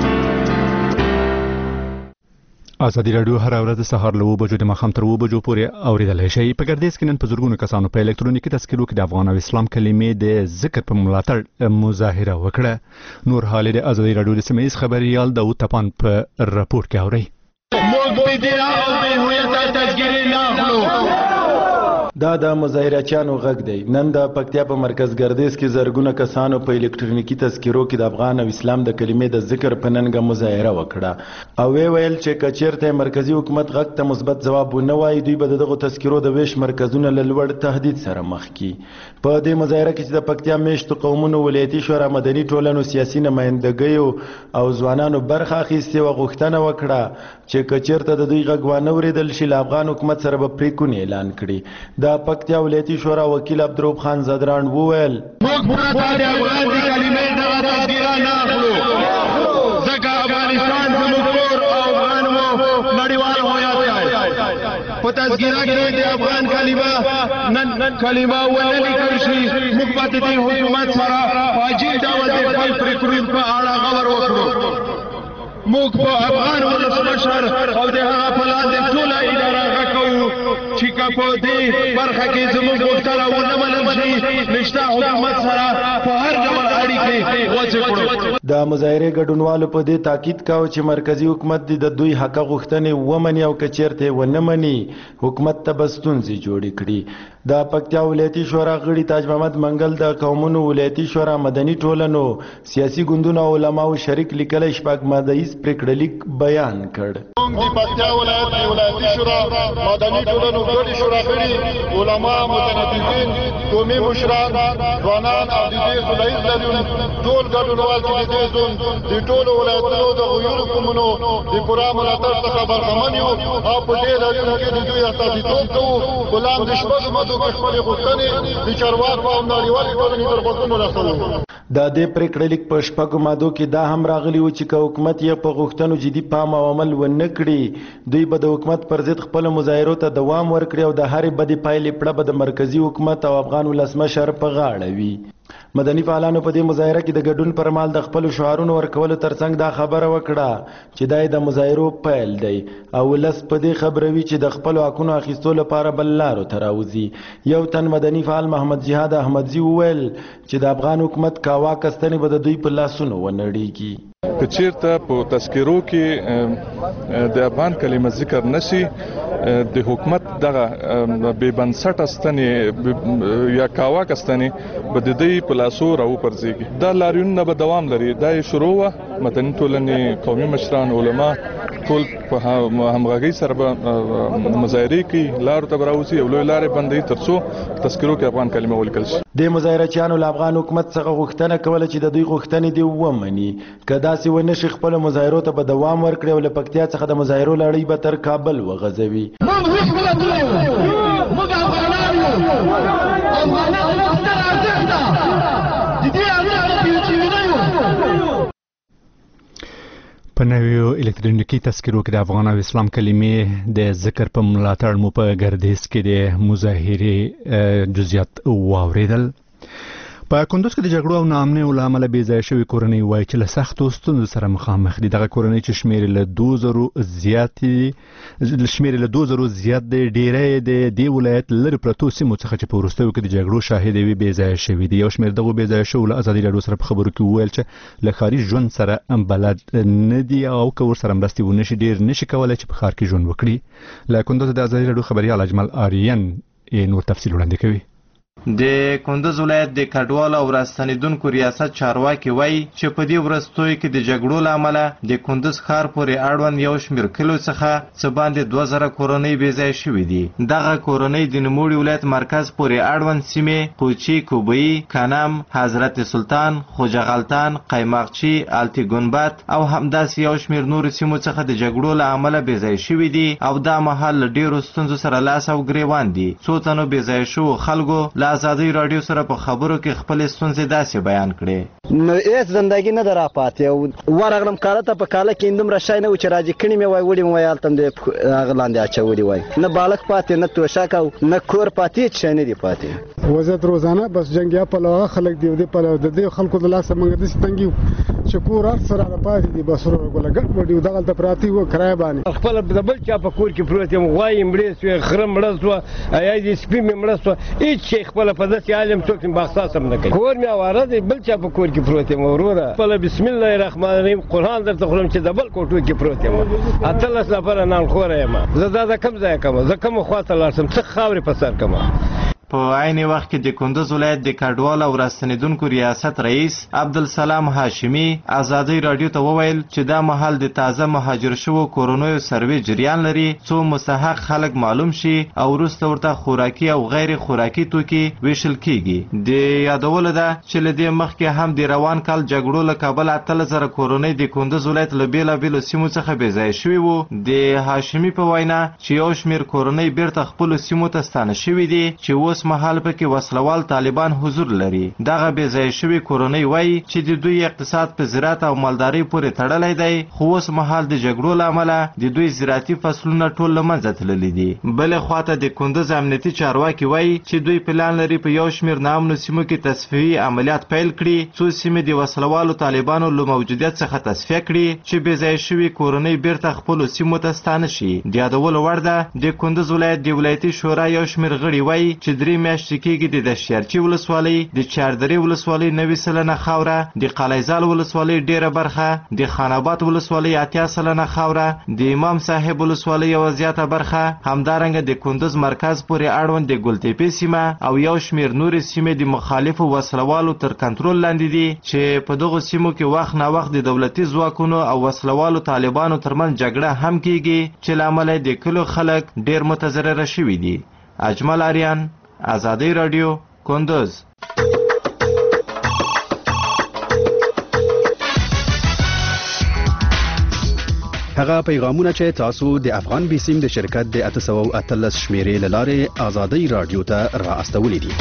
ازادي رادیو هر ورځ د سهار له 2 بجو د ماښام تر 2 بجو پورې اوریدلای شئ په ګردیز کې نن په زورګونو کسانو په الکترونیکي تذکرو کې د افغان او اسلام کلمې د ذکر په ملاتړ مظاهره وکړه نور حال د ازادي رادیو د سیمایي خبريال د تپان په راپور کې اوري موږ د او د هویت تذکرې نه اخلو دا د مظاهرچیانو غږ دی نن د پکتیا په مرکز ګردیز کې زرګونه کسانو په الکترونیکي تذکرو کې د افغان او اسلام د کلمې د ذکر په ننګه مظاهره وکړه او ویل چې کچیرته مرکزی حکومت غږ ته مثبت ځواب ونه وایي دوی به دغه تذکرو د ویش مرکزونه له لوړ تهدید سره مخ کی په دې مظاهره کې چې د پکتیا میشتو قومونو ولایتي شورا مدني ټولنو سیاسي نمائندګیو او ځوانانو برخه اخیستې و غوښتنه وکړه چې کچیرته د دوی غږ وانه اوریدل شي له افغان حکومت سره به پریکون اعلان کړي د پکتیا ولایتي شورا وکیل عبدالرؤف خان زدران وویل موږ پورا د افغان د کلمې دغه تذکره نه اخلو ځکه افغانستان زموږ کور او افغان مو نړیوال هویت دی په تذکره کې د افغان کلمه نن کلمه ولې لیکل شي موږ به د حکومت سره واجب ډول د خپل پریکړې په اړه خبر وکړو موږ په افغان ولسمشر او د هغه په لاندې ټوله اداره کوو چې په دې برخه کې زموږ غوښتنه ونه منل شي نشته حکومت سره په هر ډول اړیکې وڅېړو د مظاهرې ګډونوالو په دې تاکید کاوه چې مرکزی حکومت د دوی حق غوښتنې ومني او کچیرته ونه مني حکومت ته بستونځي جوړ کړي د پکتیا ولایتي شورا غړي تاج محمد منګل د قومونو ولایتي شورا مدني ټولنو سیاسي ګوندونو او علماو شریک لیکل شپږ ماده پریکړه لیک بیان کړ د پکتیا ولایتي شورا مدني ټولنو غړي شورا غړي علما متنفذین قومي مشران ځوانان او د دې ولایت لرونکو ټول ګډونوال چې د دې زون د ټولو ولایتونو د غیور قومونو د پوره ملاتړ څخه برخمن یو او په دې لرونکو کې د دوی استازیتوب کوو غلام د شپږ مادو په خپل غوښتنې د چارواکو او نړیوالې ټولنې تر غوږونو رسوي د دې پریکړې لیک په شپږو مادو کې دا هم راغلی و چې حکومت یې په غوښتنو جدي پام او عمل ونه کړي دوی به د حکومت پر ضد خپل مظاهرو ته دوام ورکړي او د هرې بدې پایلې پړه به د مرکزی حکومت او افغان ولسمشر په غاړه وي مدني فعالانو په دې مظاهره کې د ګډون پر مهال د خپل شعارونو ورکولو ترڅنګ دا خبره وکړه چې دا د مظاهرو پیل دی او ولس په دې خبروي چې د خپل حقونو اخیستو لپاره بل لارو ته راوځي یو تن مدني فعال محمد جهاد احمدزي وویل چې د افغان حکومت کاوا کستنې به د دوی په لاسونو ونړیږي که چیرته په تذکرو کې د افغان کلمه ذکر نشي د حکومت دغه بې بنسټه ستنې یا کاوا کستنې به د دوی په لاسو راو پرځيږي دا لاریونونه به دوام لري دا شروع و مدني ټولنې قومي مشران علما ټول په همغږي سره به مظاهرې کوي لارو ته راوځي او لوی لارې بندي ترڅو تذکرو کې افغان کلمه ولیکل شي د مظاهرچیانو له افغان حکومت څخه غوښتنه کوله چې د دوی غوښتنې دی ومني که داسې ونه شي خپل مظاهرو ته به دوام ورکړي او له پکتیا څخه د مظاهرو لړۍ به تر کابل وغځوي په نویو الکترونیکي تذکرو کې د افغان او اسلام کلمې د ذکر په ملاتړ مو په ګردیز کې د مظاهرې جزئیات واوریدل په کندوز کې د جګړو او ناامنۍ له امله بې ځایه شوې کورنۍ وایي چې له سختو ستونزو سره مخامخ دي. دغه کورنۍ چې شمېر له 2000 زیات دی، ډیری د دې ولایت لرې پرتو سیمو څخه چې په وروستیو کې د جګړو شاهد وي بې ځایه شوي دي. یو شمېر دغو بې ځایه شوو له ازادي راډیو سره په خبرو کې وویل چې له ښاري ژوند سره بلد نه دي او که ورسره مرستې ونه شي ډېر نشي کولی چې په ښار کې ژوند وکړي. له کندوز د ازادي راډیو خبریال اجمل آریان نور تفصیل وړاندې کوي. د کندوز ولایت د کډوالو او راستنیدونکو ریاست چارواکي وایي چې په دې وروستیو کې د جګړو له امله د کندوز ښار پورې اړوند یو شمېر کلیو څخه څه باندې 2000 کورنۍ بې ځایه شوي دي. دغه کورنۍ د نوموړي ولایت مرکز پورې اړوند سیمې قوچي، کوبی، کنم، حضرت سلطان، خوجغلطان، قیماقچي، التي ګنبت او همداسې یو شمېر نورو سیمو څخه د جګړو له امله بې ځایه شوي دي او دا مهال له ډېرو ستونزو سره لاس او ګریوان دي. څو تنو بې ځایه شوو خلکو له ازادي راډیو سره په خبرو کې خپل ستونزې داسې بیان کړې. نو هیڅ زندګي نه در پاتې ورغلم کاله ته په کاله کې اندومره شی نه و چې راځي کړي مې وای وړي مې وای هلته د هغه لاندې اچولي وای نه بالغ پاتې نه توشک او نه کور پاتې هېڅ شی نه دي پاتې. وضعیت روزانه بس جنګیا پلوه خلک دی د پلوه د دې خلکو د لاسه موږ داسې تنګي چې کور هر سره پاتې دي بس ورغله ګډ وډي دغلته پراتی و کرایه باندې خپل د بل چا په کور کې پروت یم غوای مړې سوې خره مړه سوه یا دې سپي مې مړه سوه هېڅ شی خپله په داسې عالم څوک باخصاص هم نه کوي. کور مې اواره دی بل چا په کور کې پروت یم وروره خپله بسم الله الرحمن الرحیم قرآن درته خورم چې د بل کوټو کې پروت یم 18 نفره نانخوره یم. زه دا د کوم ځای کوم زه کومه خوا ته لاړ شم څه خاورې په سر کوم. په عین وخت کې د کندوز ولایت د کډوالو او راستنیدونکو ریاست رئیس عبدالسلام هاشمي ازادي راډیو ته وویل چې دا مهال د تازه مهاجر شوو کورنیو سروې جریان لري څو مستحق خلک معلوم شي او وروسته ورته خوراکي او غیر خوراکي توکي ویشل کیږي. د یادولو ده چې له دې مخکې هم د روان کال جګړو له کابل 8000 کورنۍ د کندوز ولایت له بېلابېلو سیمو څخه بې ځایه شوي وو. د هاشمي په وینا چې یو شمېر کورنۍ بیرته خپلو سیمو ته ستانه شوي دي چې اوس مهال پکې وسلوال طالبان حضور لري. دغه بې ځایه شوي کورنۍ وایي چې د دوی اقتصاد په زراعت او مالدارۍ پورې تړلی دی خو اوس مهال د جګړو له امله د دوی زراعتي فصلونه ټول له منځه تللي دي. بلې خواته د کندوز امنیتي چارواکي وایي چې دوی پلان لري په یو شمېر ناامنو سیمو کې تصفیوي عملیات پیل کړي څو سیمې د وسلوالو طالبانو له موجودیت څخه تصفیه کړي چې بې ځایه شوي کورنۍ بیرته خپلو سیمو ته ستانه شي. د یادولو وړ ده د کندوز ولایت د ولایتي شورا یو شمېر غړي وایي چې 3 میاشتې کېږي د دشیارچي ولسوالۍ، د چاردرې ولسوالۍ 90 سلنه خاوره، د قلیزال ولسوالۍ ډیره برخه، د خاناباد ولسوالۍ 80 سلنه خاوره، د امام صاحب ولسوالۍ یوه زیاته برخه، همدارنګه د کندوز مرکز پورې اړوند د ګلتیپې سیمه او یو شمېر نورې سیمې د مخالفو وسلوالو تر کنټرول لاندې دي چې په دغو سیمو کې وخت ناوخت د دولتي ځواکونو او وسلوالو طالبانو ترمنځ جګړه هم کیږي چې له امله د کلیو خلک ډېر متضرره شوي دي. اجمل آریان ازادي راډیو کندوز. هغه پیغامونه چې تاسو د افغان بیسیم د شرکت د 813 شمیرې لاره ازادي راډیو ته را استولې دي.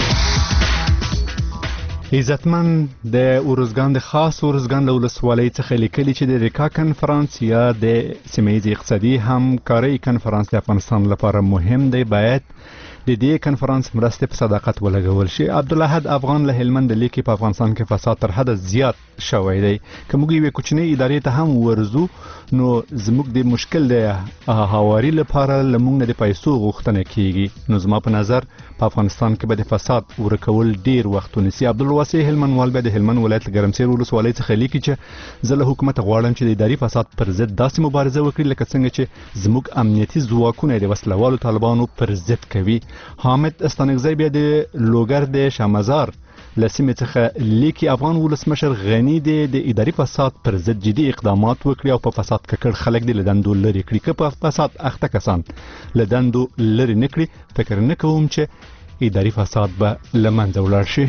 عزتمن د اورزګان د خاص اورزګان له ولسوالۍ څخه لیکلي چې د ریکا کنفرانس یا د سیمه‌ییز اقتصادي همکارۍ کنفرانس د افغانستان لپاره مهم دی. باید د دې کنفرانس مرستې په صداقت ولګول شي. عبدالحد افغان له هلمند لیکي په افغانستان کې فساد تر حد زیات شوی دی. که موږ یوې کوچنۍ ادارې ته هم ورځو نو زموږ د مشکل د هواري لپاره له موږ نه د پیسو غوښتنه کیږي. نو زما په نظر په افغانستان کې به د فساد ورکول ډیر وخت ونیسي. عبدالواسع هلمندوال به د هلمند ولایت ګرمسیر ولسوالۍ څخه لیکي چې زه له حکومت غواړم چې د اداري فساد پر ضد داسې مبارزه وکړي لکه څنګه چې زموږ امنیتي ځواکونه د وسلوالو طالبانو پر ضد کوي. حامد استانکزی بیا د لوګر د شامزار لسیمې څخه لیکي افغان ولسمشر غنی دی د اداري فساد پر ضد جدي اقدامات وکړي او په فساد ککړ خلک د لدندو لري کړي. که په فساد اخته کسان لدندو لري نه کړي فکر نه کوم چې اداري فساد به له منځه ولاړ شي.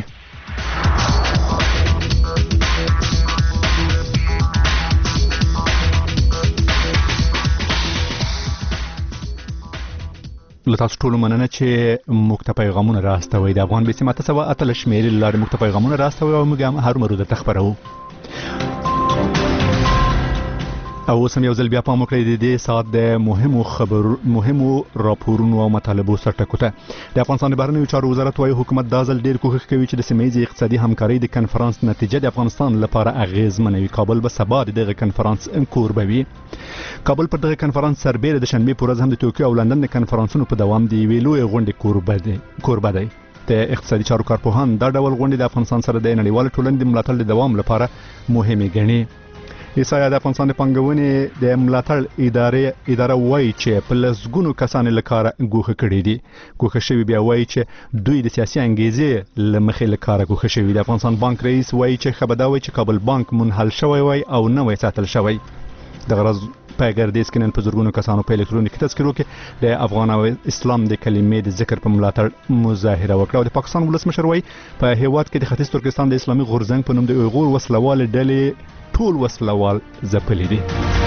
له تاسو ټولو مننه چې موږ ته پیغامونه راستوئ. د افغان بیسیم 813 شمیرې له لارې موږ ته پیغامونه راستوئ او موږ هم هرومرو درته خپروو. او اوس هم یو ځل بیا پام وکړئ د دې ساعت د مهمو راپورونو او مطالبو سرټکو ته. د افغانستان د بهرنیو چارو وزارت وايي حکومت دا ځل ډېر کوښښ کوي چې د سیمه ییزې اقتصادي همکارۍ د کنفرانس نتیجه د افغانستان لپاره اغیزمنه وي. کابل به سبا د دغه کنفرانس کوربه وي. کابل پر دغه کنفرانس سربېره د شنبې په ورځ هم د توکیو او لندن د کنفرانسونو په دوام د یوې لویې غونډې کوربه دی. د اقتصادي چارو کارپوهان دا ډول غونډې د افغانستان سره د نړیوالو ټولنې د ملاتړ د دوام لپاره مهمې ګڼي. ایسایا د افغانستان د پانګونې د ملاتړ اداره وایي چې په لسګونو کسان له کاره ګوښه کړي دي. ګوښه شوي بیا وایي چې دوی د سیاسي انګیزې له مخې له کاره ګوښه شوي. د افغانستان بانک رئیس وایي چې ښه به دا وایي چې کابل بانک منحل شوی وای او نه وای ساتل شوی. دغه ورځ په ګردیز کې نن په زرګونو کسانو په الکترونیکي تذکرو کې د افغان او اسلام د کلمې د ذکر په ملاتړ مظاهره وکړه. او د پاکستان ولسمشر وایي په هیواد کې د ختیځ ترکستان د اسلامي غورځنګ په نوم د اویغور وسلوال ډلې ټول وسلوال ځپلي دي.